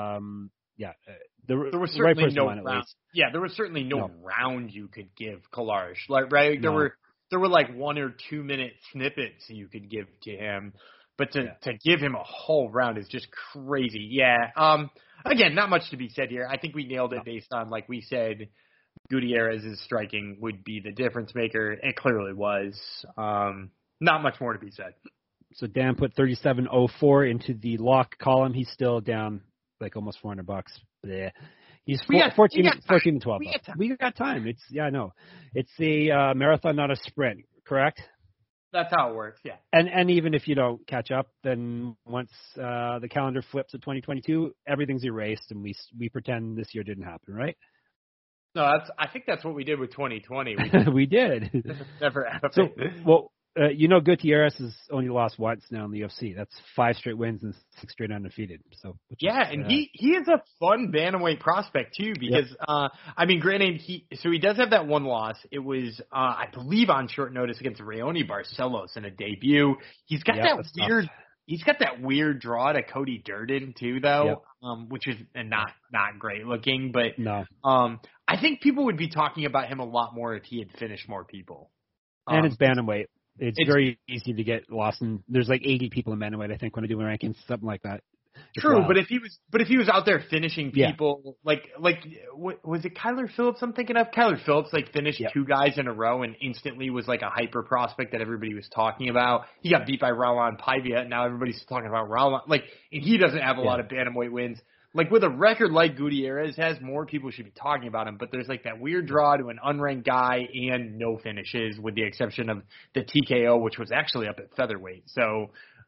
there was certainly no round. Yeah, there was certainly no round you could give Colares. Like, right? There were like 1 or 2 minute snippets you could give to him, but to give him a whole round is just crazy. Yeah. Again, not much to be said here. I think we nailed it based on, like we said, Gutierrez's striking would be the difference maker. It clearly was. Not much more to be said. So Dan put 37.04 into the lock column. He's still down like almost $400. Yeah. He's 14 to 12. We got time. I know. It's a marathon, not a sprint, correct? That's how it works, yeah. And even if you don't catch up, then once the calendar flips to 2022, everything's erased, and we pretend this year didn't happen, right? No, I think that's what we did with 2020. We did. Never happened. So, Gutierrez has only lost once now in the UFC. That's 5 straight wins and 6 straight undefeated. So and he is a fun bantamweight prospect too because I mean, granted he does have that one loss. It was I believe on short notice against Raoni Barcelos in a debut. He's got that weird draw to Cody Durden too though, which is not great looking. But I think people would be talking about him a lot more if he had finished more people. And it's bantamweight. It's very easy to get lost in. There's like 80 people in bantamweight, I think, when I do my rankings, something like that. True, but if he was out there finishing people, like was it Kyler Phillips? I'm thinking of Kyler Phillips, like finished 2 guys in a row and instantly was like a hyper prospect that everybody was talking about. He got beat by Raulian Paiva, and now everybody's talking about Raulian. Like, and he doesn't have a lot of bantamweight wins. Like, with a record like Gutierrez has, more people should be talking about him. But there's, like, that weird draw to an unranked guy and no finishes, with the exception of the TKO, which was actually up at featherweight. So,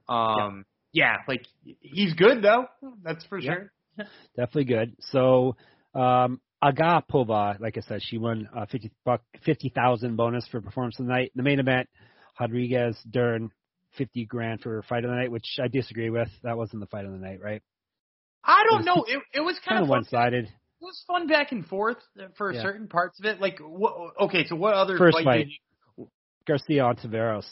like, he's good, though. That's for sure. Definitely good. So, Agapova, like I said, she won $50,000 bonus for performance of the night. The main event, Rodriguez, Dern, 50 grand for fight of the night, which I disagree with. That wasn't the fight of the night, right? I don't know. It was kind of one-sided. It was fun back and forth for certain parts of it. Like, so what other first fight? Garcia on Taveros.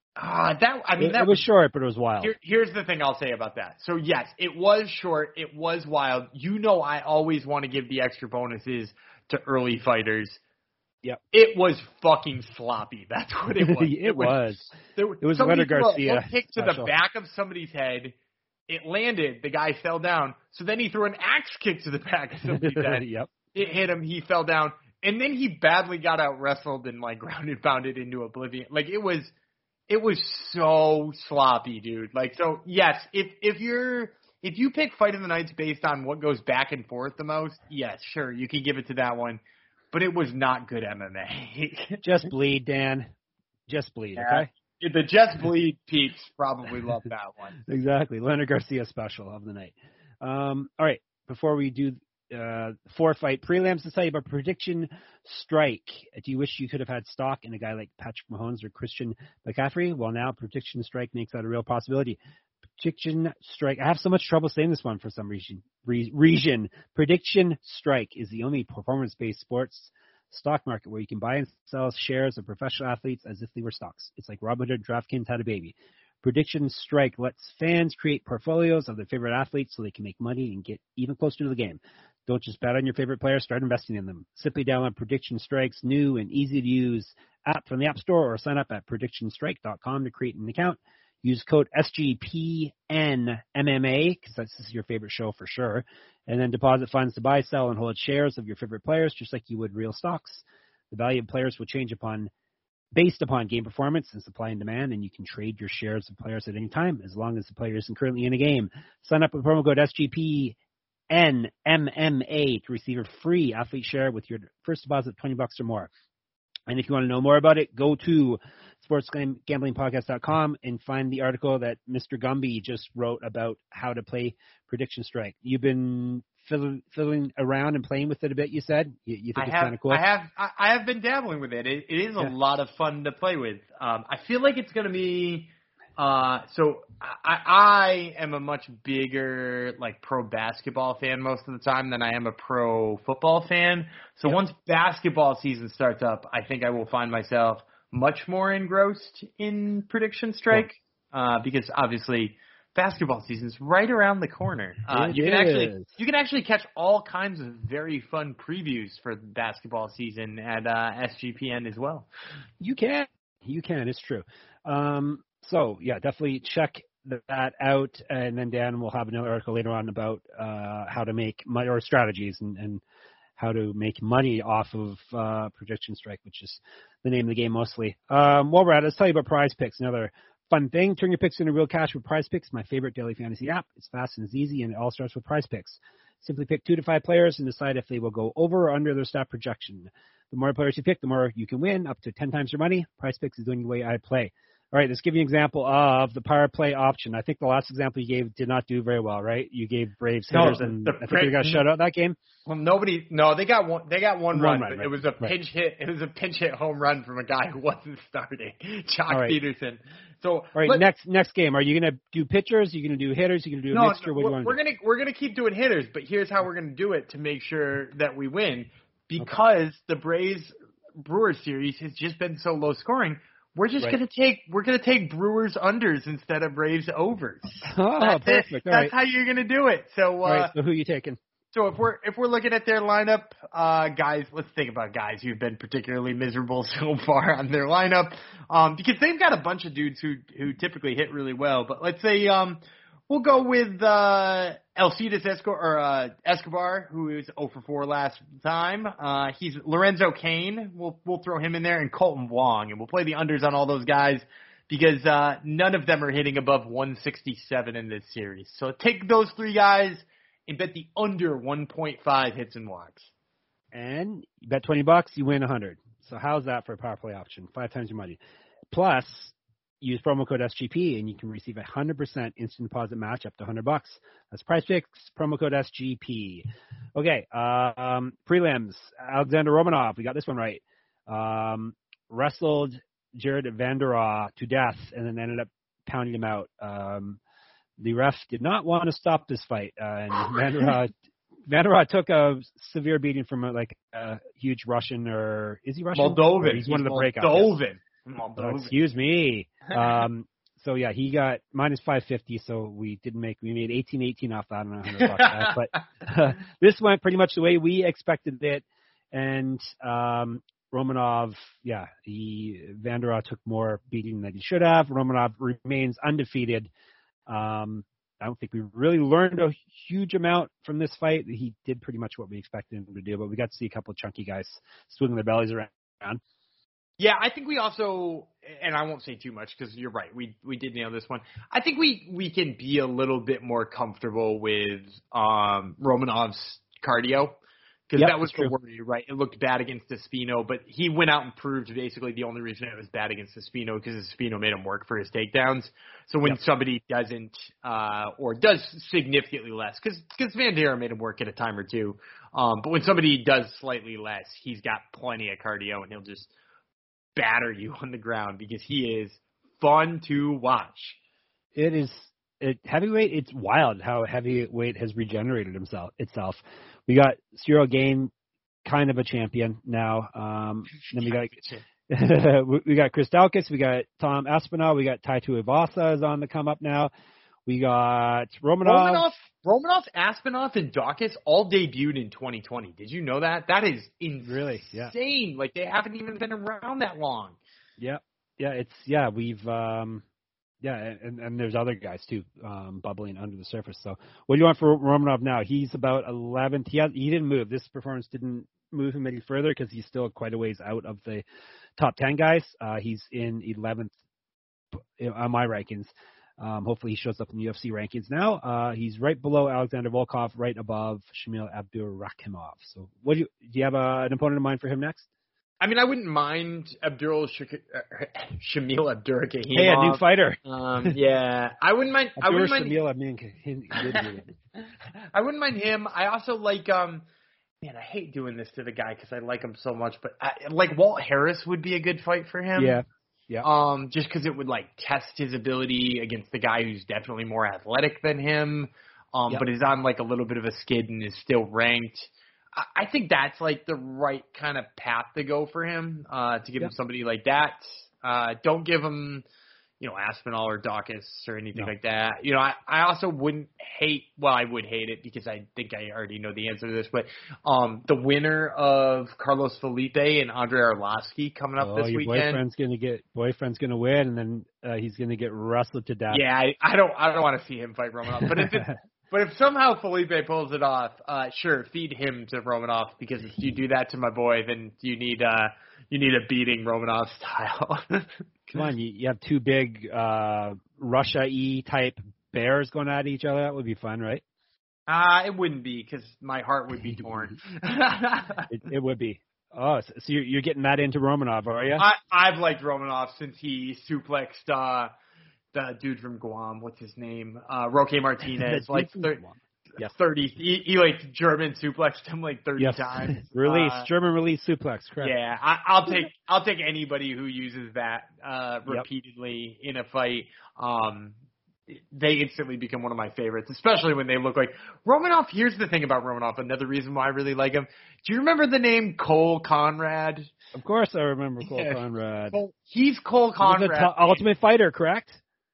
That was short, but it was wild. Here's the thing I'll say about that. So yes, it was short. It was wild. I always want to give the extra bonuses to early fighters. Yep. It was fucking sloppy. That's what it was. It was Leonard Garcia. A kick to the back of somebody's head. It landed. The guy fell down. So then he threw an axe kick to the back of somebody's head. Yep. It hit him. He fell down. And then he badly got out wrestled and like ground and pounded into oblivion. Like it was so sloppy, dude. Like, so yes, if you pick fight of the nights based on what goes back and forth the most, yes, sure, you can give it to that one. But it was not good MMA. Just bleed, Dan. Just bleed, okay? The Just Bleed peeps probably love that one. Exactly. Leonard Garcia special of the night. All right. Before we do 4-fight prelims, to tell you about Prediction Strike. Do you wish you could have had stock in a guy like Patrick Mahomes or Christian McCaffrey? Well, now Prediction Strike makes that a real possibility. Prediction Strike. I have so much trouble saying this one for some reason. Prediction Strike is the only performance-based sports stock market where you can buy and sell shares of professional athletes as if they were stocks. It's like Robinhood DraftKings had a baby. Prediction Strike lets fans create portfolios of their favorite athletes so they can make money and get even closer to the game. Don't just bet on your favorite players, start investing in them. Simply download Prediction Strike's new and easy-to-use app from the App Store or sign up at predictionstrike.com to create an account. Use code SGPNMMA, because this is your favorite show for sure, and then deposit funds to buy, sell, and hold shares of your favorite players, just like you would real stocks. The value of players will change based upon game performance and supply and demand, and you can trade your shares of players at any time, as long as the player isn't currently in a game. Sign up with promo code SGPNMMA to receive a free athlete share with your first deposit of $20 or more. And if you want to know more about it, go to sportsgamblingpodcast.com and find the article that Mr. Gumby just wrote about how to play Prediction Strike. You've been fiddling around and playing with it a bit, you said? You think it's kind of cool? I have been dabbling with it. It is a lot of fun to play with. I feel like it's going to be so I am a much bigger like pro basketball fan most of the time than I am a pro football fan. So once basketball season starts up, I think I will find myself much more engrossed in Prediction Strike because obviously basketball season's right around the corner. You can actually catch all kinds of very fun previews for basketball season at SGPN as well. You can. It's true. So yeah, definitely check that out, and then Dan will have another article later on about how to make money or strategies and how to make money off of Prediction Strike, which is the name of the game mostly. While we're at it, let's tell you about Prize Picks, another fun thing. Turn your picks into real cash with Prize Picks, my favorite daily fantasy app. It's fast and it's easy, and it all starts with Prize Picks. Simply pick 2 to 5 players and decide if they will go over or under their stat projection. The more players you pick, the more you can win, up to 10 times your money. Prize Picks is the only way I play. All right, let's give you an example of the power play option. I think the last example you gave did not do very well, right? You gave Braves hitters, and I think they got shut out that game. Well, they got one run, but right. It was a pinch hit. It was a pinch hit home run from a guy who wasn't starting, Jock Peterson. So, all right, next game. Are you going to do pitchers? Are you going to do hitters? Are you going to do a mixture? What do you want to do? We're going to keep doing hitters, but here's how we're going to do it to make sure that we win. Because the Braves Brewers series has just been so low scoring. We're just gonna take Brewers unders instead of Braves overs. Oh, perfect. That's how you're gonna do it. So, so who are you taking? So if we're looking at their lineup, guys, let's think about guys who've been particularly miserable so far on their lineup, because they've got a bunch of dudes who typically hit really well. But let's say we'll go with Alcides Escobar, who is 0 for 4 last time. He's Lorenzo Cain. We'll throw him in there, and Colton Wong, and we'll play the unders on all those guys because none of them are hitting above 167 in this series. So take those 3 guys and bet the under 1.5 hits and walks. And you bet $20, you win 100. So how's that for a power play option? 5 times your money. Plus, use promo code SGP and you can receive a 100% instant deposit match up to $100. That's Prize Picks, promo code SGP. Okay, prelims. Alexander Romanov, we got this one right. Wrestled Jared Vanderaa to death and then ended up pounding him out. The ref did not want to stop this fight, and Vanderaa took a severe beating from a huge Russian, or is he Russian? Moldovan. He's one of the breakouts. Moldovan. Excuse me. So yeah, he got minus 550. So we made 18 off that on $100. But this went pretty much the way we expected it, and Romanov, Vanderaa took more beating than he should have. Romanov remains undefeated. I don't think we really learned a huge amount from this fight. He did pretty much what we expected him to do, but we got to see a couple of chunky guys swinging their bellies around. Yeah, I think we also, and I won't say too much because you're right, we did nail this one. I think we can be a little bit more comfortable with Romanov's cardio. Because that was the worry, right? It looked bad against Espino, but he went out and proved basically the only reason it was bad against Espino because Espino made him work for his takedowns. So when somebody doesn't, or does significantly less, because Vanderaa made him work at a time or two, but when somebody does slightly less, he's got plenty of cardio and he'll just batter you on the ground because he is fun to watch. Heavyweight, it's wild how heavyweight has regenerated itself. We got Cyril Gane, kind of a champion now. Then we got Chris Daukaus, we got Tom Aspinall, we got Tai Tuivasa is on the come up now. We got Romanov, Aspinall, and Daukaus all debuted in 2020. Did you know that? That is insane. Really? Yeah. Like they haven't even been around that long. We've and there's other guys too, bubbling under the surface. So what do you want for Romanov now? He's about 11th. He didn't move. This performance didn't move him any further because he's still quite a ways out of the top 10 guys. He's in 11th on my rankings. Hopefully he shows up in the UFC rankings now. He's right below Alexander Volkov, right above Shamil Abdurakhimov. So do you have an opponent in mind for him next? I mean, I wouldn't mind Shamil Abdurakhimov. Hey, a new fighter. I wouldn't mind. I wouldn't mind him. I also like. Man, I hate doing this to the guy because I like him so much. But Walt Harris would be a good fight for him. Yeah. Just because it would test his ability against the guy who's definitely more athletic than him, but is on a little bit of a skid and is still ranked. I think that's the right kind of path to go for him, to give him somebody like that. Don't give him, Aspinall or Daukaus or anything like that. I also wouldn't hate, I would hate it because I think I already know the answer to this, but the winner of Carlos Felipe and Andrei Arlovsky coming up this weekend. Boyfriend's gonna win, and then he's gonna get wrestled to death. Yeah, I don't want to see him fight Romanov, but if somehow Felipe pulls it off, sure, feed him to Romanov, because if you do that to my boy, then you need a beating Romanov style. Come on, you have two big Russia-y type bears going at each other. That would be fun, right? It wouldn't be, because my heart would be torn. It would be. Oh, so you're getting that into Romanov, are you? I've liked Romanov since he suplexed the dude from Guam. What's his name? Roque Martinez. 30. He German suplexed him 30 times. German release suplex. Correct. Yeah, I'll take anybody who uses that repeatedly in a fight. They instantly become one of my favorites, especially when they look like Romanov. Here's the thing about Romanov. Another reason why I really like him. Do you remember the name Cole Conrad? Of course, I remember Cole Conrad. He's Cole Conrad. He's the Ultimate Fighter, correct?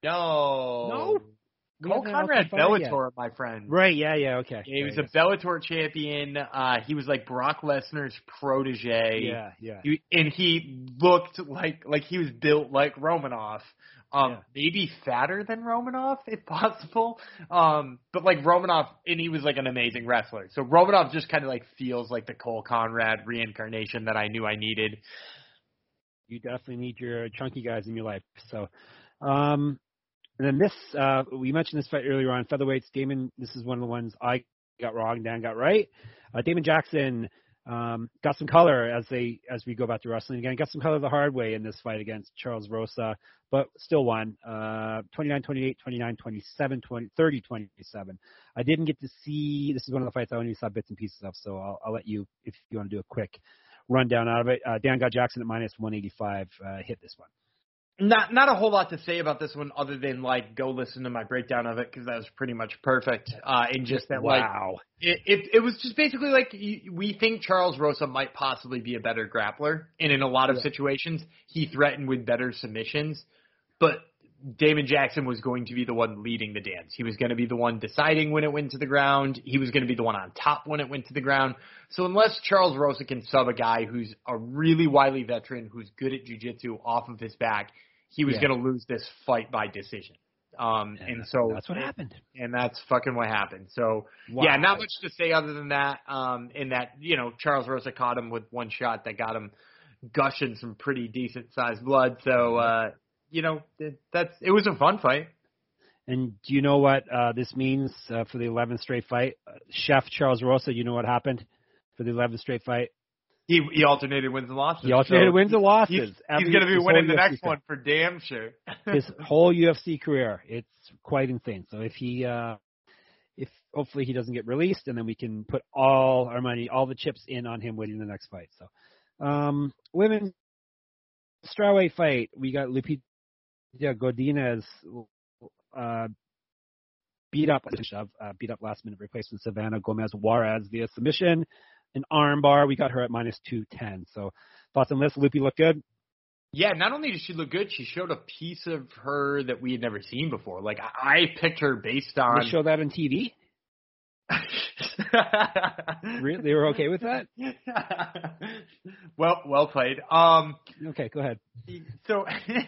No. Cole Conrad, Bellator, my friend. Right, yeah, okay. Yeah, he was a Bellator champion. He was Brock Lesnar's protege. Yeah. He looked like he was built like Romanov. Maybe fatter than Romanov, if possible. But Romanov, and he was an amazing wrestler. So Romanov just kind of feels like the Cole Conrad reincarnation that I knew I needed. You definitely need your chunky guys in your life. So, and then this, we mentioned this fight earlier on, featherweights. Damon, this is one of the ones I got wrong, Dan got right. Damon Jackson got some color as we go back to wrestling again. Got some color the hard way in this fight against Charles Rosa, but still won. 29-28, 29-27, 30-27. I didn't get to see. This is one of the fights I only saw bits and pieces of, so I'll let you, if you want to do a quick rundown out of it. Dan got Jackson at minus 185. Hit this one. Not a whole lot to say about this one other than, like, go listen to my breakdown of it because that was pretty much perfect. And just that, wow. like, it was just basically like we think Charles Rosa might possibly be a better grappler. And in a lot of situations, he threatened with better submissions. But Damon Jackson was going to be the one leading the dance. He was going to be the one deciding when it went to the ground. He was going to be the one on top when it went to the ground. So unless Charles Rosa can sub a guy who's a really wily veteran, who's good at jiu-jitsu off of his back, he was going to lose this fight by decision. And so that's what happened. And that's fucking what happened. So, yeah, not much to say other than that. In that, Charles Rosa caught him with one shot that got him gushing some pretty decent sized blood. So, it was a fun fight. And do you know what this means for the 11th straight fight? Chef Charles Rosa, you know what happened for the 11th straight fight? He alternated wins and losses. He alternated wins and losses. He's going to be winning the next one for damn sure. His whole UFC career. It's quite insane. So if hopefully he doesn't get released, and then we can put all our money, all the chips in on him winning the next fight. So, women's strawweight fight, we got Lupita Godinez beat up last minute replacement Savannah Gomez Juarez via submission. An arm bar, we got her at minus 210. So thoughts on this? Loopy looked good? Yeah, not only did she look good, she showed a piece of her that we had never seen before. Like, I picked her based on... They show that on TV? Really? They were okay with that? Well played. Okay, go ahead. So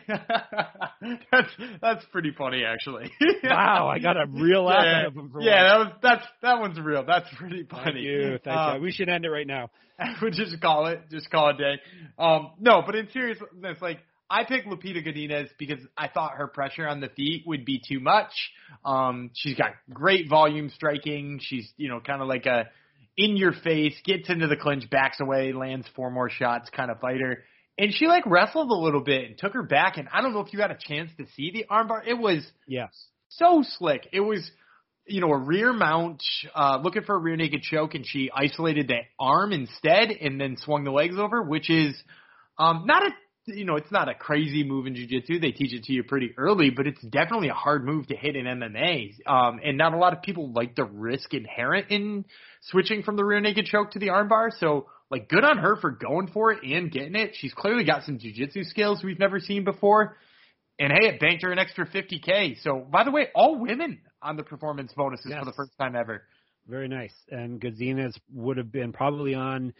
that's pretty funny, actually. Wow, I got a real laugh out of him for once. That one's real. That's pretty funny. Thank you. We should end it right now. We'll just call it a day. No, but in seriousness, like, I picked Lupita Godinez because I thought her pressure on the feet would be too much. She's got great volume striking. She's, kind of like a in-your-face, gets into the clinch, backs away, lands 4 more shots kind of fighter. And she, like, wrestled a little bit and took her back. And I don't know if you got a chance to see the armbar. It was so slick. It was, a rear mount, looking for a rear naked choke, and she isolated the arm instead and then swung the legs over, which is it's not a crazy move in jiu-jitsu. They teach it to you pretty early, but it's definitely a hard move to hit in MMA. And not a lot of people like the risk inherent in switching from the rear naked choke to the armbar. So, like, good on her for going for it and getting it. She's clearly got some jiu-jitsu skills we've never seen before. And, hey, it banked her an extra $50K. So, by the way, all women on the performance bonuses for the first time ever. Very nice. And Godinez would have been probably on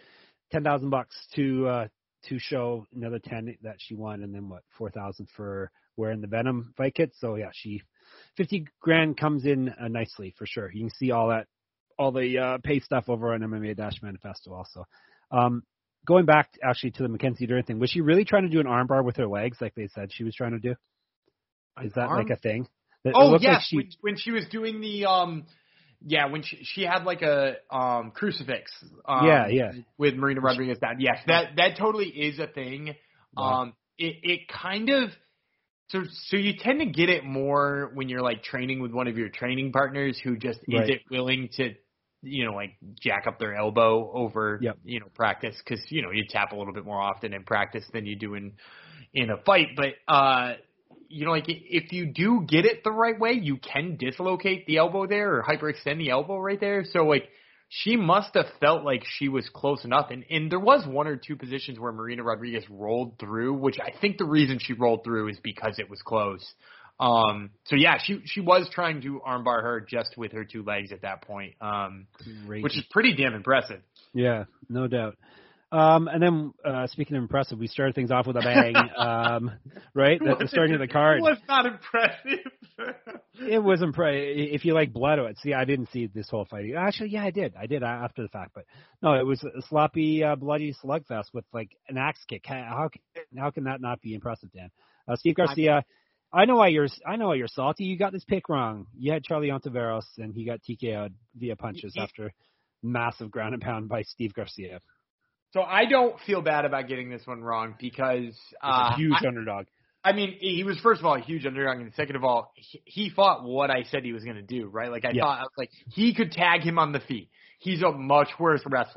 $10,000 to show another 10 that she won, and then $4,000 for wearing the Venom fight kit. So yeah, $50,000 comes in nicely for sure. You can see all the pay stuff over on MMA-Manifesto also. Going back actually to the Mackenzie Dern thing, was she really trying to do an armbar with her legs like they said she was trying to do? Is that like a thing? Yes, like when she was doing the when she had like a crucifix with Marina Rodriguez down. Yes, that totally is a thing. Wow. It kind of so you tend to get it more when you're like training with one of your training partners who just isn't willing to like jack up their elbow over practice, because you tap a little bit more often in practice than you do in a fight. But like if you do get it the right way, you can dislocate the elbow there or hyperextend the elbow right there. So like she must have felt like she was close enough. And there was 1 or 2 positions where Marina Rodriguez rolled through, which I think the reason she rolled through is because it was close. So yeah, she was trying to armbar her just with her 2 legs at that point, which is pretty damn impressive. Yeah, no doubt. And then, speaking of impressive, we started things off with a bang, right? At the starting of the card. It was not impressive. It was impressive. If you like Blachowicz. See, I didn't see this whole fight. Actually, yeah, I did after the fact. But no, it was a sloppy, bloody slugfest with like an axe kick. How can that not be impressive, Dan? Steve Garcia, I know why you're salty. You got this pick wrong. You had Charlie Ontiveros, and he got TKO'd via punches after massive ground and pound by Steve Garcia. So I don't feel bad about getting this one wrong because a huge underdog. I mean, he was, first of all, a huge underdog, and second of all, he fought what I said he was going to do, right? Like, I thought, like, he could tag him on the feet. He's a much worse wrestler.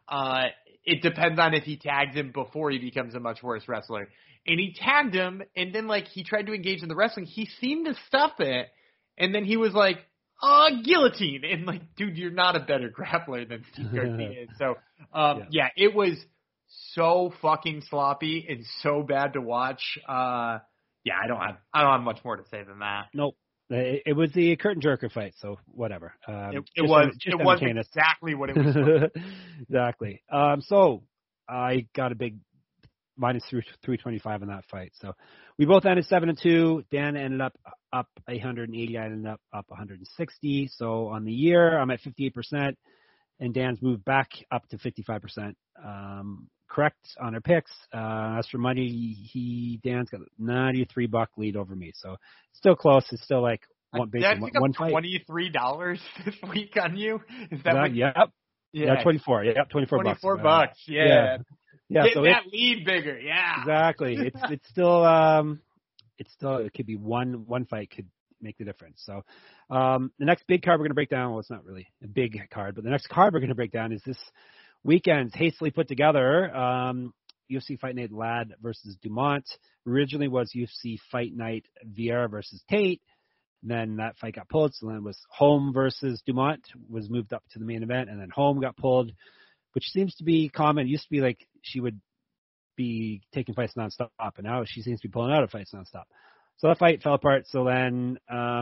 it depends on if he tags him before he becomes a much worse wrestler. And he tagged him, and then, like, he tried to engage in the wrestling. He seemed to stuff it, and then he was like, guillotine. And, like, dude, you're not a better grappler than Steve Garcia. So, yeah, it was so fucking sloppy and so bad to watch. Yeah, I don't have much more to say than that. Nope. It was the curtain jerker fight, so whatever. It was exactly what it was. Exactly. So I got a big minus 325 in that fight. So we both ended 7-2. Dan ended up 180. I ended up 160. So on the year, I'm at 58%, and Dan's moved back up to 55%. Correct on our picks. As for money, Dan's got a $93 lead over me, so it's still close. It's still like one fight. $23 this week on you. Is that what? Yep. Yeah, 24. Yep, $24. $24. Yeah. Get so that lead bigger. Yeah. Exactly. It's still it could be one fight could make the difference. So the next big card we're going to break down. Well, it's not really a big card, but the next card we're going to break down is this weekend's hastily put together UFC Fight Night Ladd versus Dumont. Originally was UFC Fight Night Vieira versus Tate. Then that fight got pulled, so then it was Holm versus Dumont was moved up to the main event, and then Holm got pulled, which seems to be common. It used to be like she would be taking fights nonstop, and now she seems to be pulling out of fights nonstop. So that fight fell apart. So then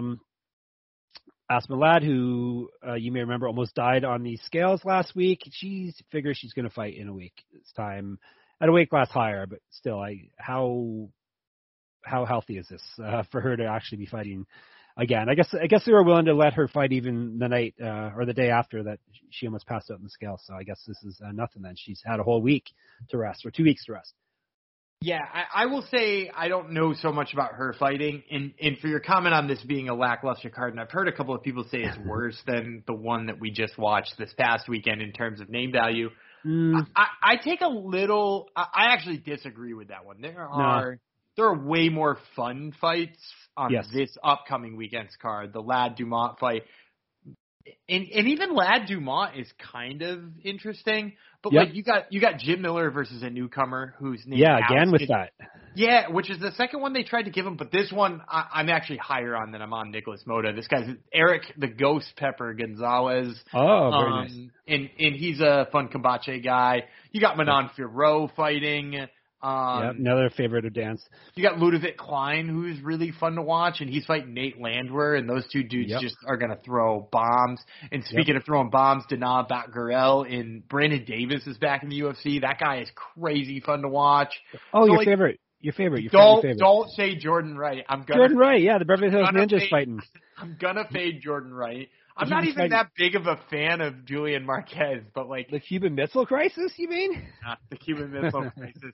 Aspen Ladd, who you may remember almost died on the scales last week, she figures she's going to fight in a week's time at a weight class higher, but still, how healthy is this for her to actually be fighting again? I guess they were willing to let her fight even the night or the day after that she almost passed out in the scale. So I guess this is nothing then. She's had a whole week to rest, or 2 weeks to rest. Yeah, I will say I don't know so much about her fighting, and for your comment on this being a lackluster card, and I've heard a couple of people say it's worse than the one that we just watched this past weekend in terms of name value. I take a little – I actually disagree with that one. There are way more fun fights on this upcoming weekend's card, the Ladd-Dumont fight. And even Ladd-Dumont is kind of interesting, but like you got Jim Miller versus a newcomer who's named again with that. Yeah, which is the second one they tried to give him, but this one I'm actually higher on than I'm on Nicholas Mota. This guy's Eric the Ghost Pepper Gonzalez. Oh, very nice. And he's a fun Kambache guy. You got Manon Fiorot fighting. Another favorite of Dan's. You got Ludovic Klein, who's really fun to watch, and he's fighting Nate Landwehr, and those two dudes just are going to throw bombs. And speaking of throwing bombs, Dana Batgarel and Brandon Davis is back in the UFC. That guy is crazy fun to watch. Oh, so, your favorite. Don't say Jordan Wright. Jordan Wright, the Beverly Hills Ninjas fighting. I'm going to fade Jordan Wright. I'm not even that big of a fan of Julian Marquez, but like... The Cuban Missile Crisis, you mean? The Cuban Missile Crisis.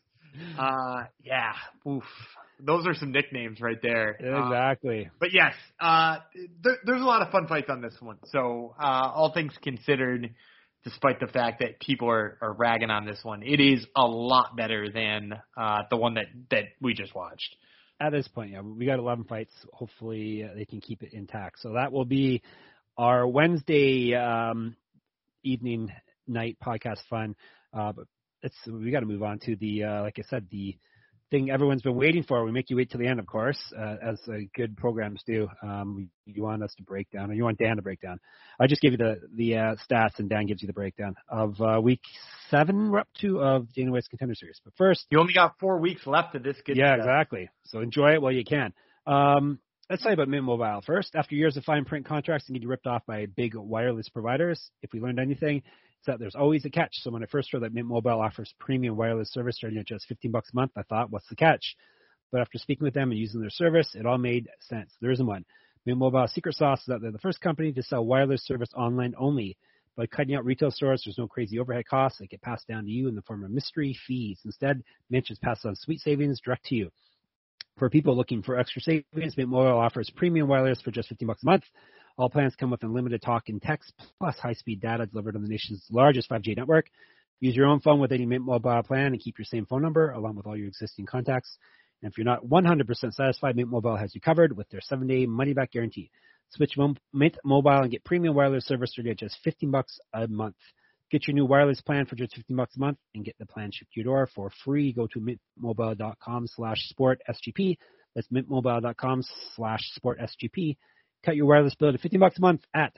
Oof. Those are some nicknames right there. Exactly. But yes, there's a lot of fun fights on this one. So all things considered, despite the fact that people are ragging on this one, it is a lot better than the one that we just watched. At this point, we got 11 fights. Hopefully they can keep it intact. So that will be our Wednesday evening night podcast fun. But we got to move on to the, like I said, the thing everyone's been waiting for. We make you wait till the end, of course, as good programs do. You want us to break down, or you want Dan to break down. I just give you the stats, and Dan gives you the breakdown of week 7 we're up to of Dana White's Contender Series. But first, you only got 4 weeks left of this good stuff. Exactly. So enjoy it while you can. Let's tell you about Mint Mobile first. After years of fine print contracts and getting ripped off by big wireless providers, if we learned anything, it's that there's always a catch. So when I first heard that Mint Mobile offers premium wireless service starting at just $15 a month, I thought, what's the catch? But after speaking with them and using their service, it all made sense. There isn't one. Mint Mobile's secret sauce is that they're the first company to sell wireless service online only. By cutting out retail stores, there's no crazy overhead costs that get passed down to you in the form of mystery fees. Instead, Mint just passes on sweet savings direct to you. For people looking for extra savings, Mint Mobile offers premium wireless for just $15 a month. All plans come with unlimited talk and text, plus high-speed data delivered on the nation's largest 5G network. Use your own phone with any Mint Mobile plan and keep your same phone number along with all your existing contacts. And if you're not 100% satisfied, Mint Mobile has you covered with their 7-day money-back guarantee. Switch Mint Mobile and get premium wireless service starting at just $15 a month. Get your new wireless plan for just $15 a month and get the plan shipped to your door for free. Go to mintmobile.com/sportsgp. That's mintmobile.com/sportsgp. Cut your wireless bill to $15 a month at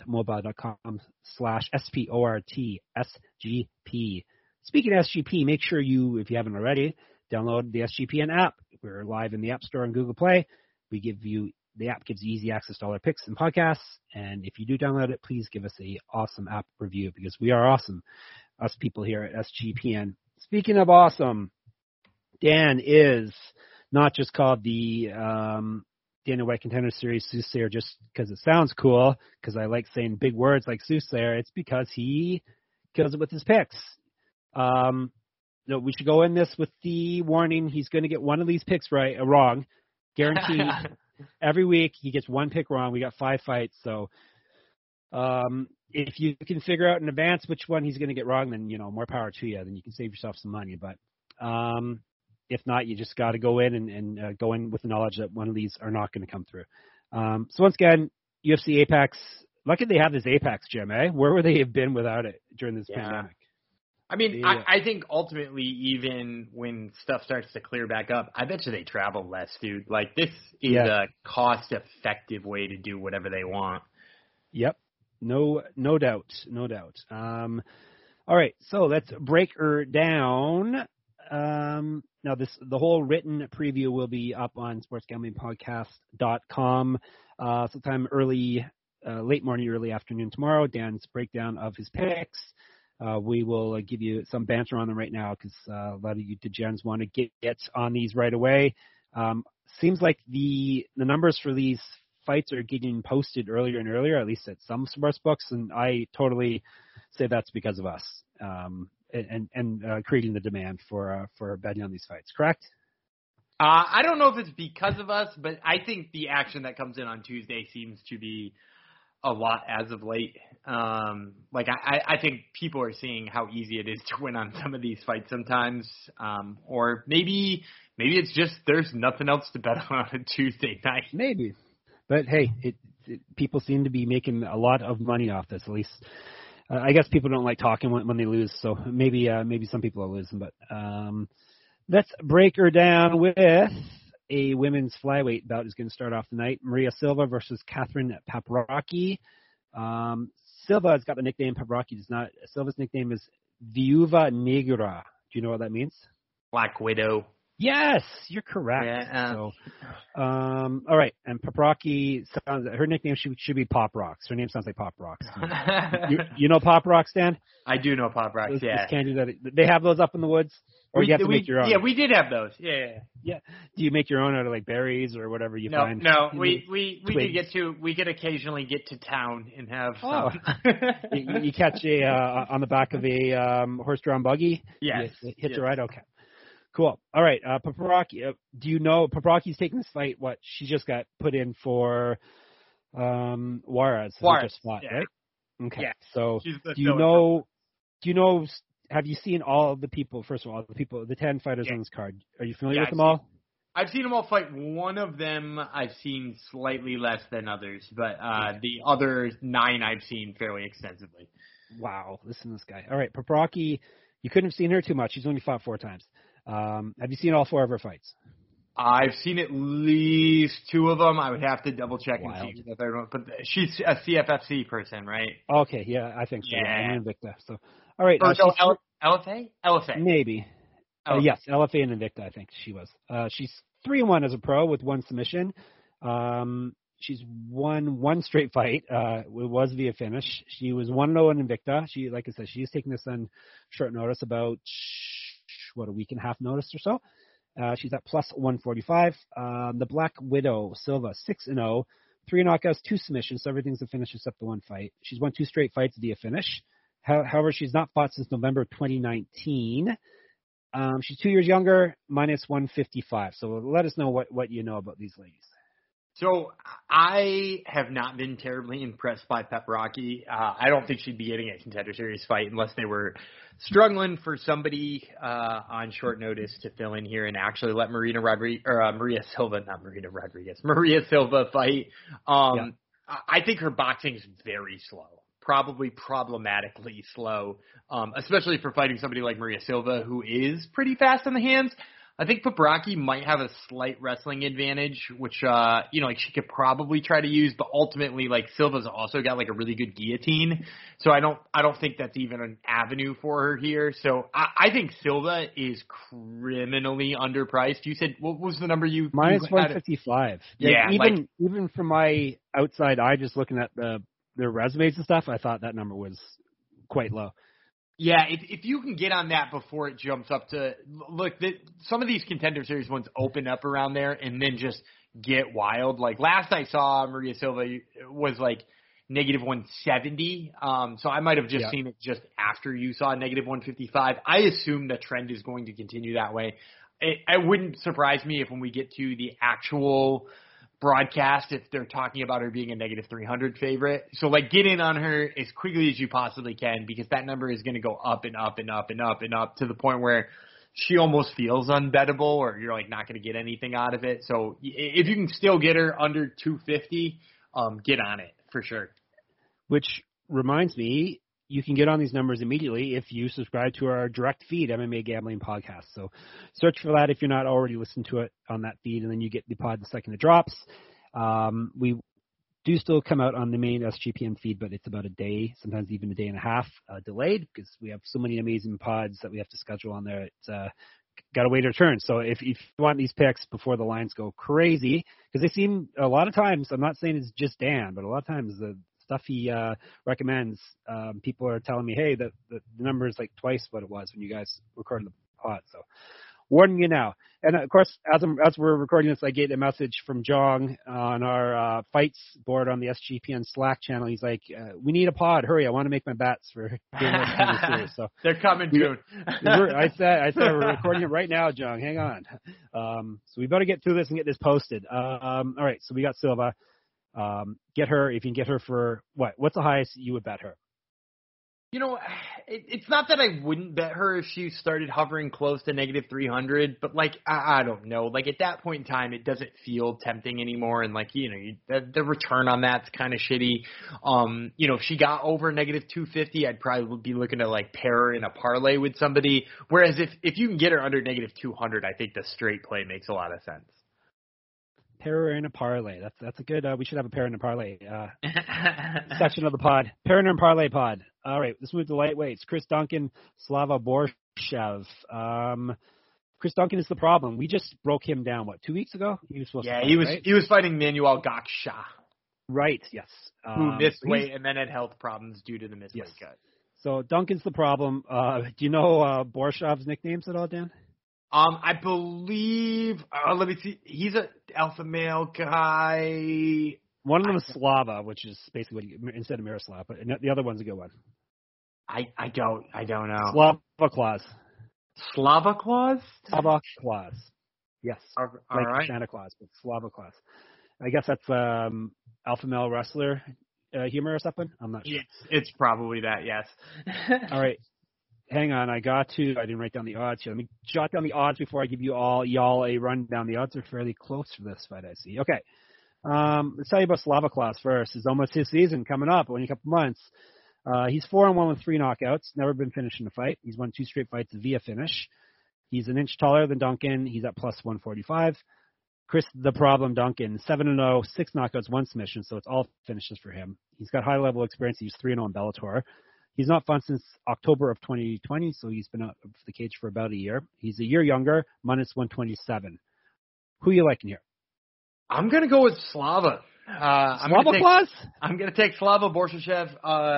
mintmobile.com/sportsgp. Speaking of SGP, make sure you, if you haven't already, download the SGPN app. We're live in the App Store and Google Play. The app gives you easy access to all our picks and podcasts. And if you do download it, please give us a awesome app review because we are awesome, us people here at SGPN. Speaking of awesome, Dan is not just called the Dana White Contender Series Soothsayer just because it sounds cool, because I like saying big words like Soothsayer. It's because he kills it with his picks. No, we should go in this with the warning. He's going to get one of these picks wrong, guaranteed. Every week he gets one pick wrong. We got 5 fights, so if you can figure out in advance which one he's going to get wrong, then more power to you. Then you can save yourself some money. But if not, you just got to go in and go in with the knowledge that one of these are not going to come through. So once again, UFC Apex. Lucky they have this Apex gym, eh? Where would they have been without it during this pandemic? I mean, I think ultimately, even when stuff starts to clear back up, I bet you they travel less, dude. Like, this is a cost-effective way to do whatever they want. Yep. No doubt. All right, so let's break her down. Now, the whole written preview will be up on sportsgamblingpodcast.com sometime late morning, early afternoon tomorrow. Dan's breakdown of his picks. We will give you some banter on them right now because a lot of you degens want to get on these right away. Seems like the numbers for these fights are getting posted earlier and earlier, at least at some sports books, and I totally say that's because of us and creating the demand for betting on these fights. Correct? I don't know if it's because of us, but I think the action that comes in on Tuesday seems to be a lot as of late. I think people are seeing how easy it is to win on some of these fights sometimes. Or maybe it's just there's nothing else to bet on a Tuesday night. Maybe. But hey, people seem to be making a lot of money off this. At least, I guess people don't like talking when they lose. So maybe some people are losing. But let's break her down with a women's flyweight bout is going to start off tonight. Maria Silva versus Catherine Paprocki. Silva has got the nickname. Paprocki does not. Silva's nickname is Viuva Negra. Do you know what that means? Black Widow. Yes, you're correct. Yeah. So, all right. And Paprocki her nickname should be Pop Rocks. Her name sounds like Pop Rocks. you know Pop Rocks, Dan? I do know Pop Rocks. Those yeah. Candy that they have those up in the woods, or you have to make your own. Yeah, we did have those. Yeah. Do you make your own out of like berries or whatever you find? No, we could occasionally get to town and have. Oh. you catch on the back of a horse-drawn buggy. Yes. Hit the ride. Okay. Cool. All right. Paprocki, do you know Paprocki's taking this fight? What she just got put in for Juarez. Fought, yeah. Right? Okay. Yeah. So do you know? Have you seen all of the people? First of all, the 10 fighters on this card. Are you familiar with them all? I've seen them all fight. One of them I've seen slightly less than others, but the other 9 I've seen fairly extensively. Wow. Listen to this guy. All right. Paprocki, you couldn't have seen her too much. She's only fought 4 times. Have you seen all 4 of her fights? I've seen at least 2 of them. I would have to double check and see the third one. But she's a CFFC person, right? Okay, yeah, I think so. Yeah. And Invicta. So, all right. LFA? LFA. Maybe. LFA. Yes, LFA and Invicta, I think she was. She's 3-1 as a pro with 1 submission. She's won 1 straight fight. It was via finish. She was 1-0 in Invicta. She, like I said, she's taking this on short notice, about a week and a half notice or so. She's at plus 145. The Black Widow, Silva, 6-0, 3 knockouts, 2 submissions, so everything's a finish except the 1 fight. She's won 2 straight fights via finish. However, she's not fought since November 2019. She's 2 years younger, minus 155. So let us know what you know about these ladies. So I have not been terribly impressed by Paprocki. I don't think she'd be getting a Contender Series fight unless they were struggling for somebody on short notice to fill in here and actually let Maria Silva fight. I think her boxing is very slow. probably problematically slow, especially for fighting somebody like Maria Silva, who is pretty fast in the hands. I think Paprocki might have a slight wrestling advantage, which, she could probably try to use, but ultimately, Silva's also got, a really good guillotine. So I don't think that's even an avenue for her here. So I think Silva is criminally underpriced. You said, what was the number you Minus you had? 155. Yeah. Even from my outside eye, just looking at their resumes and stuff, I thought that number was quite low. Yeah, if you can get on that before it jumps up to some of these Contender Series ones open up around there and then just get wild. Last I saw, Maria Silva was negative 170. So I might have just seen it just after you saw negative 155. I assume the trend is going to continue that way. It wouldn't surprise me if when we get to the actual broadcast, if they're talking about her being a negative 300 favorite. So get in on her as quickly as you possibly can, because that number is going to go up and up and up and up and up to the point where she almost feels unbettable, or you're not going to get anything out of it. So if you can still get her under 250, get on it for sure. Which reminds me, you can get on these numbers immediately if you subscribe to our direct feed MMA Gambling Podcast. So search for that if you're not already listening to it on that feed, and then you get the pod the second it drops. We do still come out on the main SGPN feed, but it's about a day, sometimes even a day and a half delayed, because we have so many amazing pods that we have to schedule on there. It's got to wait a turn. So if you want these picks before the lines go crazy, because they seem a lot of times, I'm not saying it's just Dan, but a lot of times the stuff he recommends, people are telling me, hey, the number is twice what it was when you guys recorded the pod. So warning you now. And of course, as we're recording this, I get a message from Jong on our fights board on the SGPN Slack channel. He's like, we need a pod. Hurry, I want to make my bets for series. So they're coming, June. I said we're recording it right now, Jong. Hang on. So we better get through this and get this posted. All right, so we got Silva. Get her, if you can get her for what's the highest you would bet her? It's not that I wouldn't bet her if she started hovering close to negative 300, but I don't know. At that point in time, it doesn't feel tempting anymore. And the return on that's kind of shitty. If she got over negative 250, I'd probably be looking to pair her in a parlay with somebody. Whereas if you can get her under negative 200, I think the straight play makes a lot of sense. Pair in a parlay. That's a good. We should have a pair in a parlay section of the pod. Pair in a parlay pod. All right, let's move to lightweights. Chris Duncan, Slava Borshev. Chris Duncan is the problem. We just broke him down 2 weeks ago. He was supposed to fight, right? He was fighting Manuel Gaksha. Right. Yes. Who missed weight and then had health problems due to the missed weight cut. So Duncan's the problem. Do you know Borshev's nicknames at all, Dan? I believe, let me see, he's an alpha male guy. One of them is Slava, which is basically instead of Miroslav, but the other one's a good one. I don't know. Slava Claus. Slava Claus? Slava Claus. Yes. All right. Santa Claus, but Slava Claus. I guess that's alpha male wrestler humor or something. I'm not sure. It's probably that, yes. All right. Hang on, I didn't write down the odds here. Let me jot down the odds before I give y'all a rundown. The odds are fairly close for this fight, I see. Okay. Let's tell you about Slava Claus first. It's almost his season coming up, only a couple months. He's 4-1 with 3 knockouts, never been finished in a fight. He's won 2 straight fights via finish. He's an inch taller than Duncan. He's at plus 145. Chris, the problem, Duncan, 7-0, 6 knockouts, 1 submission, so it's all finishes for him. He's got high-level experience. He's 3-0 in Bellator. He's not fought since October of 2020, so he's been out of the cage for about a year. He's a year younger, minus 127. Who are you liking here? I'm going to go with Slava. Slava Claus? I'm going to take Slava Borshev.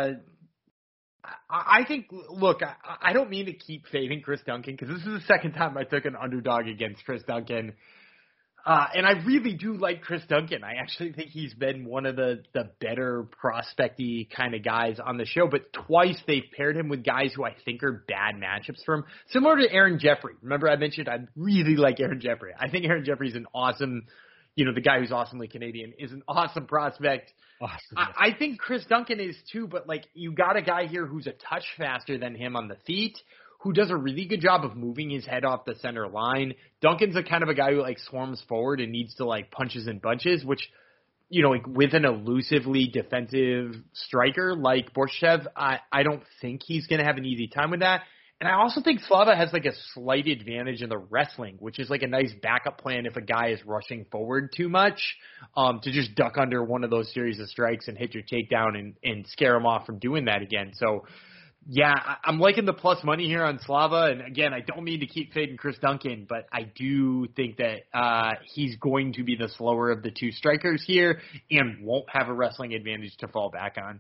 I think, look, I don't mean to keep fading Chris Duncan, because this is the second time I took an underdog against Chris Duncan. And I really do like Chris Duncan. I actually think he's been one of the better prospect-y kind of guys on the show. But twice they've paired him with guys who I think are bad matchups for him. Similar to Aaron Jeffrey. Remember I mentioned I really like Aaron Jeffrey. I think Aaron Jeffrey's an awesome, the guy who's awesomely Canadian is an awesome prospect. Awesome. I think Chris Duncan is too, but you got a guy here who's a touch faster than him on the feet, who does a really good job of moving his head off the center line. Duncan's a kind of a guy who swarms forward and needs to punches and bunches, which like with an elusively defensive striker like Borshev, I don't think he's going to have an easy time with that. And I also think Slava has like a slight advantage in the wrestling, which is like a nice backup plan if a guy is rushing forward too much, to just duck under one of those series of strikes and hit your takedown and scare him off from doing that again. So, yeah, I'm liking the plus money here on Slava. And again, I don't mean to keep fading Chris Duncan, but I do think that he's going to be the slower of the two strikers here and won't have a wrestling advantage to fall back on.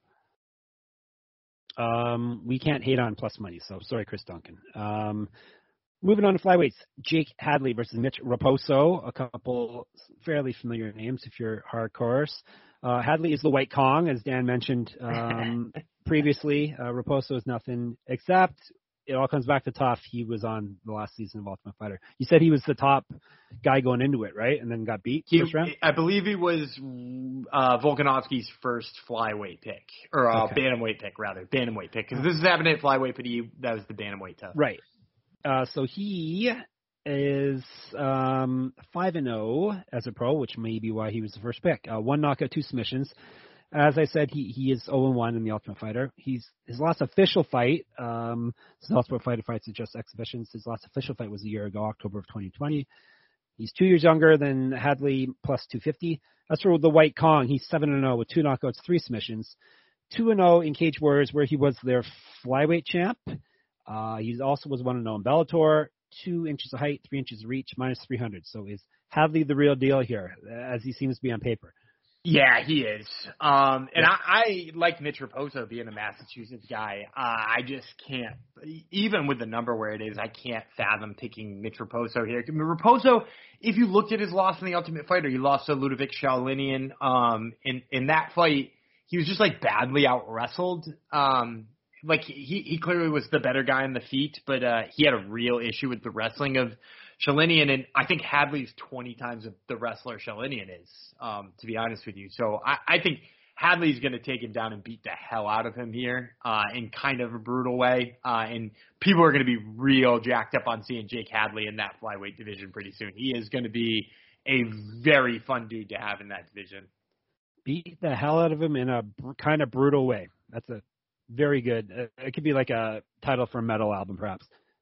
We can't hate on plus money, so sorry, Chris Duncan. Moving on to flyweights, Jake Hadley versus Mitch Raposo, a couple fairly familiar names if you're hardcore. Hadley is the White Kong, as Dan mentioned previously. Raposo is nothing except it all comes back to tough. He was on the last season of Ultimate Fighter. You said he was the top guy going into it, right? And then got beat first round? I believe he was Volkanovski's first flyweight pick, or bantamweight pick, rather. Bantamweight pick, because this is happening at flyweight, but that was the bantamweight tough. Right. So he is 5-0 as a pro, which may be why he was the first pick. One knockout, 2 submissions. As I said, he is 0-1 in the Ultimate Fighter. His last official fight, since Ultimate Fighter fights are just exhibitions, his last official fight was a year ago, October of 2020. He's 2 years younger than Hadley, plus 250. That's for the White Kong. He's 7-0 with 2 knockouts, 3 submissions. 2-0 in Cage Warriors, where he was their flyweight champ. He also was 1-0 in Bellator, 2 inches of height, 3 inches of reach, minus 300. So is Hadley the real deal here, as he seems to be on paper? Yeah, he is. And I like Mitch Raposo being a Massachusetts guy. I just can't, even with the number where it is, I can't fathom picking Mitch Raposo here. I mean, Raposo, if you looked at his loss in the Ultimate Fighter, he lost to Ludovic Shaolinian. In that fight, he was just like badly out-wrestled. Like he clearly was the better guy on the feet, but he had a real issue with the wrestling of Shalinian, and I think Hadley's 20 times the wrestler Shalinian is, to be honest with you. So I think Hadley's going to take him down and beat the hell out of him here in kind of a brutal way. And people are going to be real jacked up on seeing Jake Hadley in that flyweight division pretty soon. He is going to be a very fun dude to have in that division. Beat the hell out of him in a kind of brutal way. That's a very good. It could be like a title for a metal album, perhaps.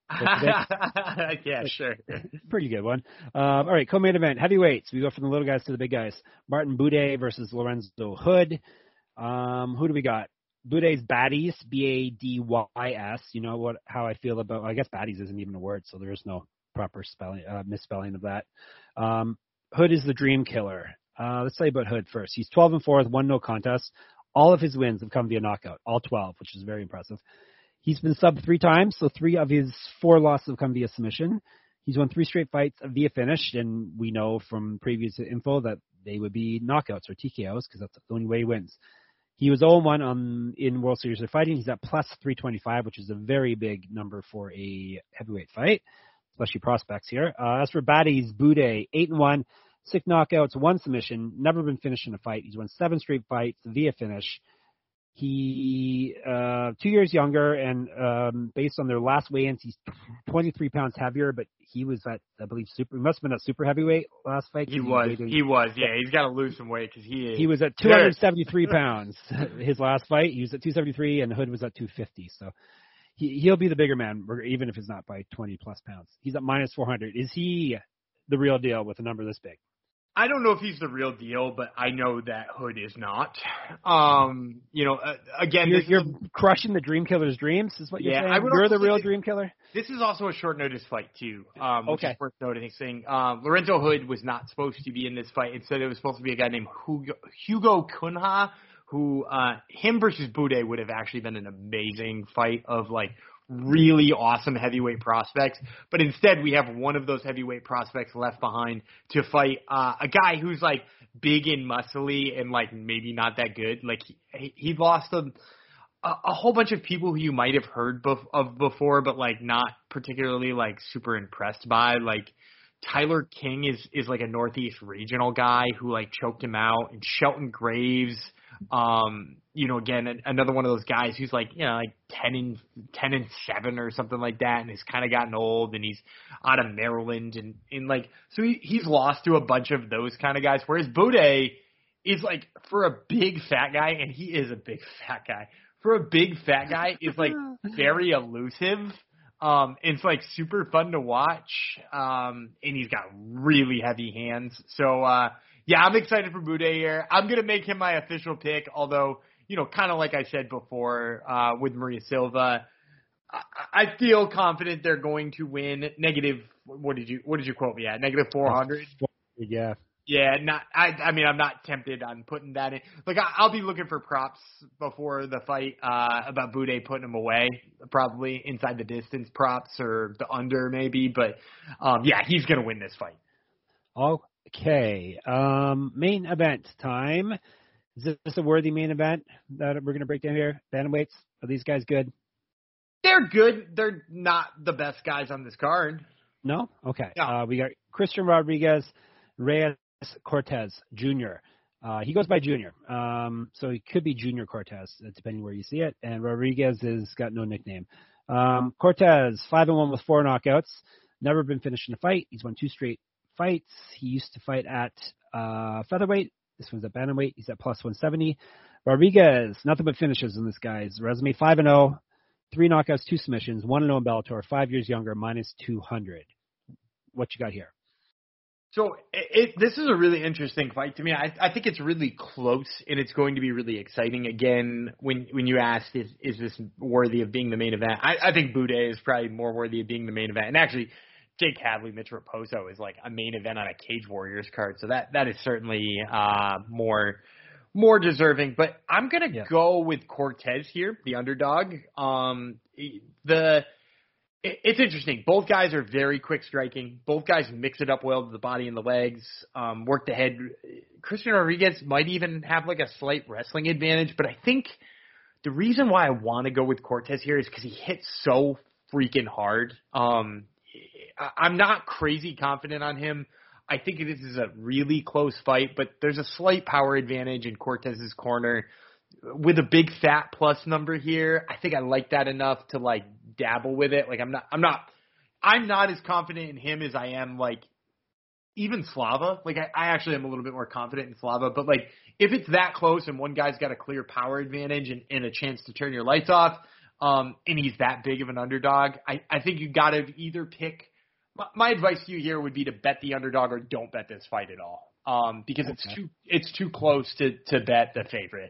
Yeah, sure. Pretty good one. All right, co-main event, heavyweights. We go from the little guys to the big guys. Martin Buday versus Lorenzo Hood. Who do we got? Buday's Baddies, Badys. You know how I feel about. I guess Baddies isn't even a word, so there is no proper misspelling of that. Hood is the dream killer. Let's say about Hood first. He's 12-4 with 1 no contest. All of his wins have come via knockout, all 12, which is very impressive. He's been subbed 3 times, so 3 of his 4 losses have come via submission. He's won 3 straight fights via finish, and we know from previous info that they would be knockouts or TKOs because that's the only way he wins. He was 0-1 in World Series of Fighting. He's at plus 325, which is a very big number for a heavyweight fight, especially prospects here. As for Baddies, Buday, 8-1, 6 knockouts, 1 submission, never been finished in a fight. He's won 7 straight fights via finish. He 2 years younger, and based on their last weigh-ins, he's 23 pounds heavier. But he was at, I believe, he must have been a super heavyweight last fight. He was. Yeah, he's got to lose some weight because he was at 273 pounds his last fight. He was at 273, and Hood was at 250. So he'll be the bigger man, even if it's not by 20 plus pounds. He's at minus 400. Is he the real deal with a number this big? I don't know if he's the real deal, but I know that Hood is not. Again, you're crushing the dream killer's dreams, is what you're saying? You're the real dream killer? This is also a short notice fight, too, which is worth noticing. Lorenzo Hood was not supposed to be in this fight. Instead, it was supposed to be a guy named Hugo Cunha, who him versus Buday would have actually been an amazing fight of, like, really awesome heavyweight prospects, but instead we have one of those heavyweight prospects left behind to fight a guy who's like big and muscly and like maybe not that good. Like he lost a whole bunch of people who you might have heard of before, but like not particularly like super impressed by. Like Tyler King is like a Northeast regional guy who like choked him out, and Shelton Graves. Again, another one of those guys who's like, like 10-7 or something like that, and has kind of gotten old, and he's out of Maryland, and like, so he's lost to a bunch of those kind of guys. Whereas Buday is like for a big fat guy, and he is a big fat guy. For a big fat guy, is like very elusive. It's like super fun to watch. And he's got really heavy hands. So yeah, I'm excited for Boudet here. I'm gonna make him my official pick, although, kind of like I said before, with Maria Silva, I feel confident they're going to win. Negative, what did you quote me at? Negative 400? Yeah. Yeah, I mean, I'm not tempted on putting that in. Like, I'll be looking for props before the fight about Boudet putting him away, probably inside the distance props or the under maybe. But, yeah, he's going to win this fight. Okay. Main event time. Is this a worthy main event that we're going to break down here? Bantamweights, are these guys good? They're good. They're not the best guys on this card. No? Okay. No. We got Christian Rodriguez, Reyes Cortez Jr. He goes by Junior. So he could be Junior Cortez, depending where you see it. And Rodriguez has got no nickname. Cortez, 5-1 with 4 knockouts. Never been finished in a fight. He's won 2 straight fights. He used to fight at featherweight. This one's at bantamweight. He's at plus 170. Rodriguez, nothing but finishes in this guy's resume. 5-0, 3 knockouts, 2 submissions, 1-0 in Bellator, 5 years younger, minus 200. What you got here? So this is a really interesting fight to me. I think it's really close, and it's going to be really exciting. Again, when you asked, is this worthy of being the main event, I think Boudet is probably more worthy of being the main event. And actually, Jake Hadley, Mitch Raposo is like a main event on a Cage Warriors card, so that is certainly more deserving. But I'm going to go with Cortez here, the underdog. It's interesting. Both guys are very quick striking. Both guys mix it up well to the body and the legs, work the head. Christian Rodriguez might even have like a slight wrestling advantage, but I think the reason why I want to go with Cortez here is because he hits so freaking hard. I'm not crazy confident on him. I think this is a really close fight, but there's a slight power advantage in Cortez's corner. With a big fat plus number here, I think I like that enough to like dabble with it. Like I'm not as confident in him as I am like even Slava. Like I actually am a little bit more confident in Slava, but like if it's that close and one guy's got a clear power advantage and a chance to turn your lights off, and he's that big of an underdog, I think you got to either pick. My advice to you here would be to bet the underdog or don't bet this fight at all, because it's too close to bet the favorite.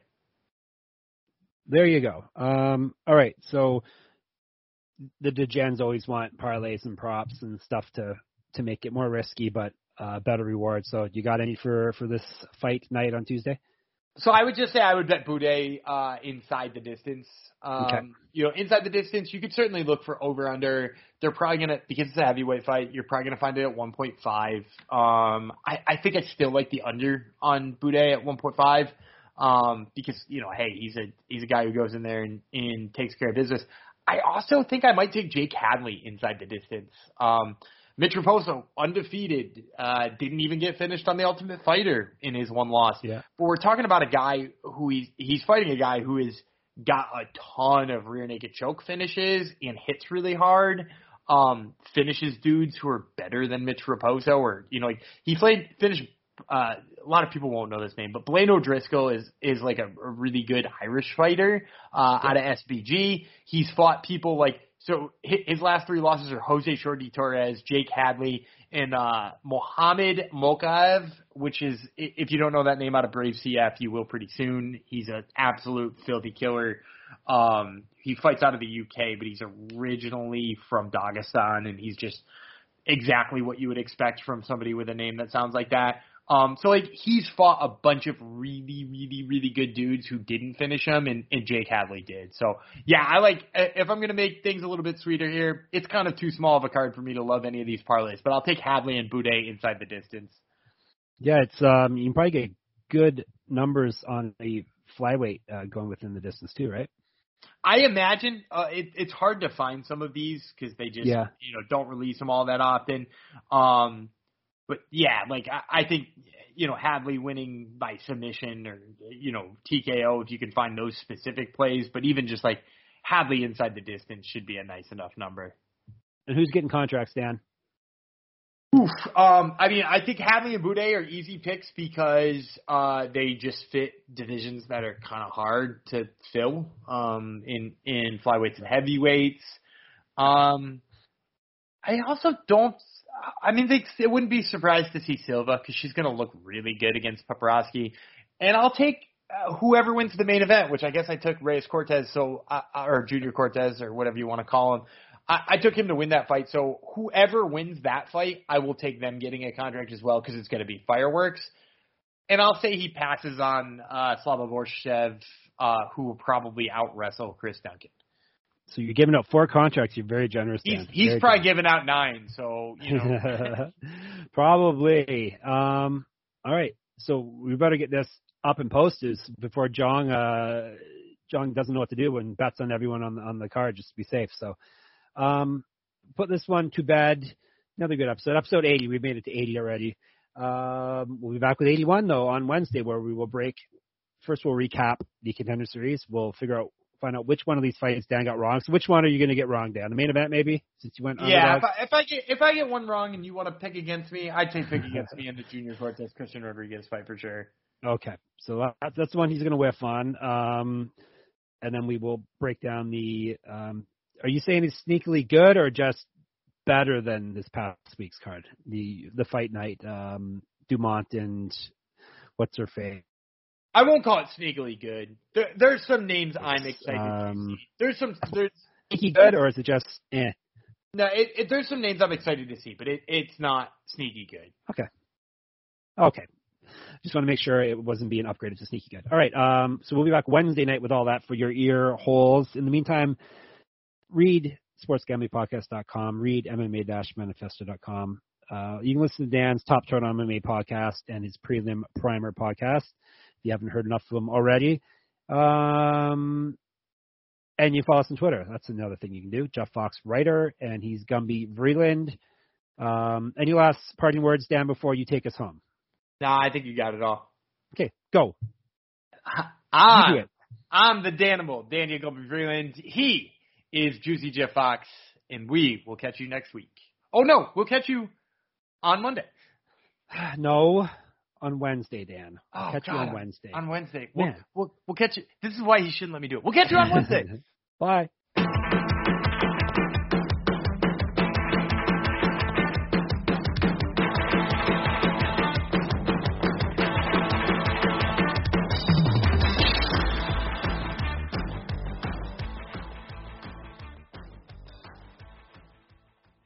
There you go. All right, so the DeGens always want parlays and props and stuff to make it more risky, but better reward. So you got any for this fight night on Tuesday? So I would just say I would bet Boudet inside the distance. Okay. Inside the distance, you could certainly look for over/under. They're probably going to, because it's a heavyweight fight, you're probably going to find it at 1.5. I think I still like the under on Boudet at 1.5. Because, hey, he's a guy who goes in there and takes care of business. I also think I might take Jake Hadley inside the distance. Mitch Raposo, undefeated, didn't even get finished on The Ultimate Fighter in his one loss. Yeah. But we're talking about a guy who he's fighting a guy who has got a ton of rear naked choke finishes and hits really hard. Finishes dudes who are better than Mitch Raposo, or he finished. A lot of people won't know this name, but Blaine O'Driscoll is like a really good Irish fighter out of SBG. He's fought people so his last 3 losses are Jose Shorty Torres, Jake Hadley, and Mohamed Mokaev, which is, if you don't know that name out of Brave CF, you will pretty soon. He's an absolute filthy killer. He fights out of the UK, but he's originally from Dagestan, and he's just exactly what you would expect from somebody with a name that sounds like that. He's fought a bunch of really, really, really good dudes who didn't finish him, and Jake Hadley did. So, yeah, if I'm going to make things a little bit sweeter here, it's kind of too small of a card for me to love any of these parlays, but I'll take Hadley and Boudet inside the distance. Yeah, it's you can probably get good numbers on the flyweight going within the distance too, right? I imagine it's hard to find some of these because they just don't release them all that often. But yeah, I think Hadley winning by submission or TKO, if you can find those specific plays. But even just Hadley inside the distance should be a nice enough number. And who's getting contracts, Dan? Oof. I think Hadley and Boudet are easy picks because they just fit divisions that are kind of hard to fill in flyweights and heavyweights. I also don't. It wouldn't be surprised to see Silva because she's going to look really good against Paparazzi. And I'll take whoever wins the main event, which I guess I took Reyes Cortez, or Junior Cortez, or whatever you want to call him. I took him to win that fight. So whoever wins that fight, I will take them getting a contract as well because it's going to be fireworks. And I'll say he passes on Slava Borshev, who will probably out-wrestle Chris Duncan. So you're giving out 4 contracts. You're very generous, Dan. He's probably giving out 9, so, Probably. All right. So we better get this up and posted before Jong doesn't know what to do when bets on everyone on the card just to be safe. So put this one to bed. Another good episode. Episode 80. We've made it to 80 already. We'll be back with 81, though, on Wednesday, where we will break. First, we'll recap the Contender Series. We'll find out which one of these fights Dan got wrong. So which one are you going to get wrong, Dan? The main event, maybe, since you went underdog? Yeah, if I get one wrong and you want to pick against me, I'd say pick against me in the Junior Cortez Christian Rodriguez fight for sure. Okay, so that's the one he's going to whiff on. And then we will break down the are you saying it's sneakily good or just better than this past week's card? The fight night, Dumont and what's her face? I won't call it sneakily good. There's some names I'm excited to see. There's sneaky good, or is it just eh? No, there's some names I'm excited to see, but it's not sneaky good. Okay. Just want to make sure it wasn't being upgraded to sneaky good. All right. So we'll be back Wednesday night with all that for your ear holes. In the meantime, read sportsgamblingpodcast.com, read MMA-manifesto.com. You can listen to Dan's Top Turn on MMA podcast and his Prelim Primer podcast. You haven't heard enough of them already. And you follow us on Twitter. That's another thing you can do. Jeff Fox Writer, and he's Gumby Vreeland. Any last parting words, Dan, before you take us home? Nah, I think you got it all. Okay, go. I'm the Danimal, Daniel Gumby Vreeland. He is Juicy Jeff Fox, and we will catch you next week. Oh, no, we'll catch you on Monday. No. On Wednesday, Dan. I'll catch you on Wednesday. On Wednesday. We'll catch you. This is why he shouldn't let me do it. We'll catch you on Wednesday. Bye.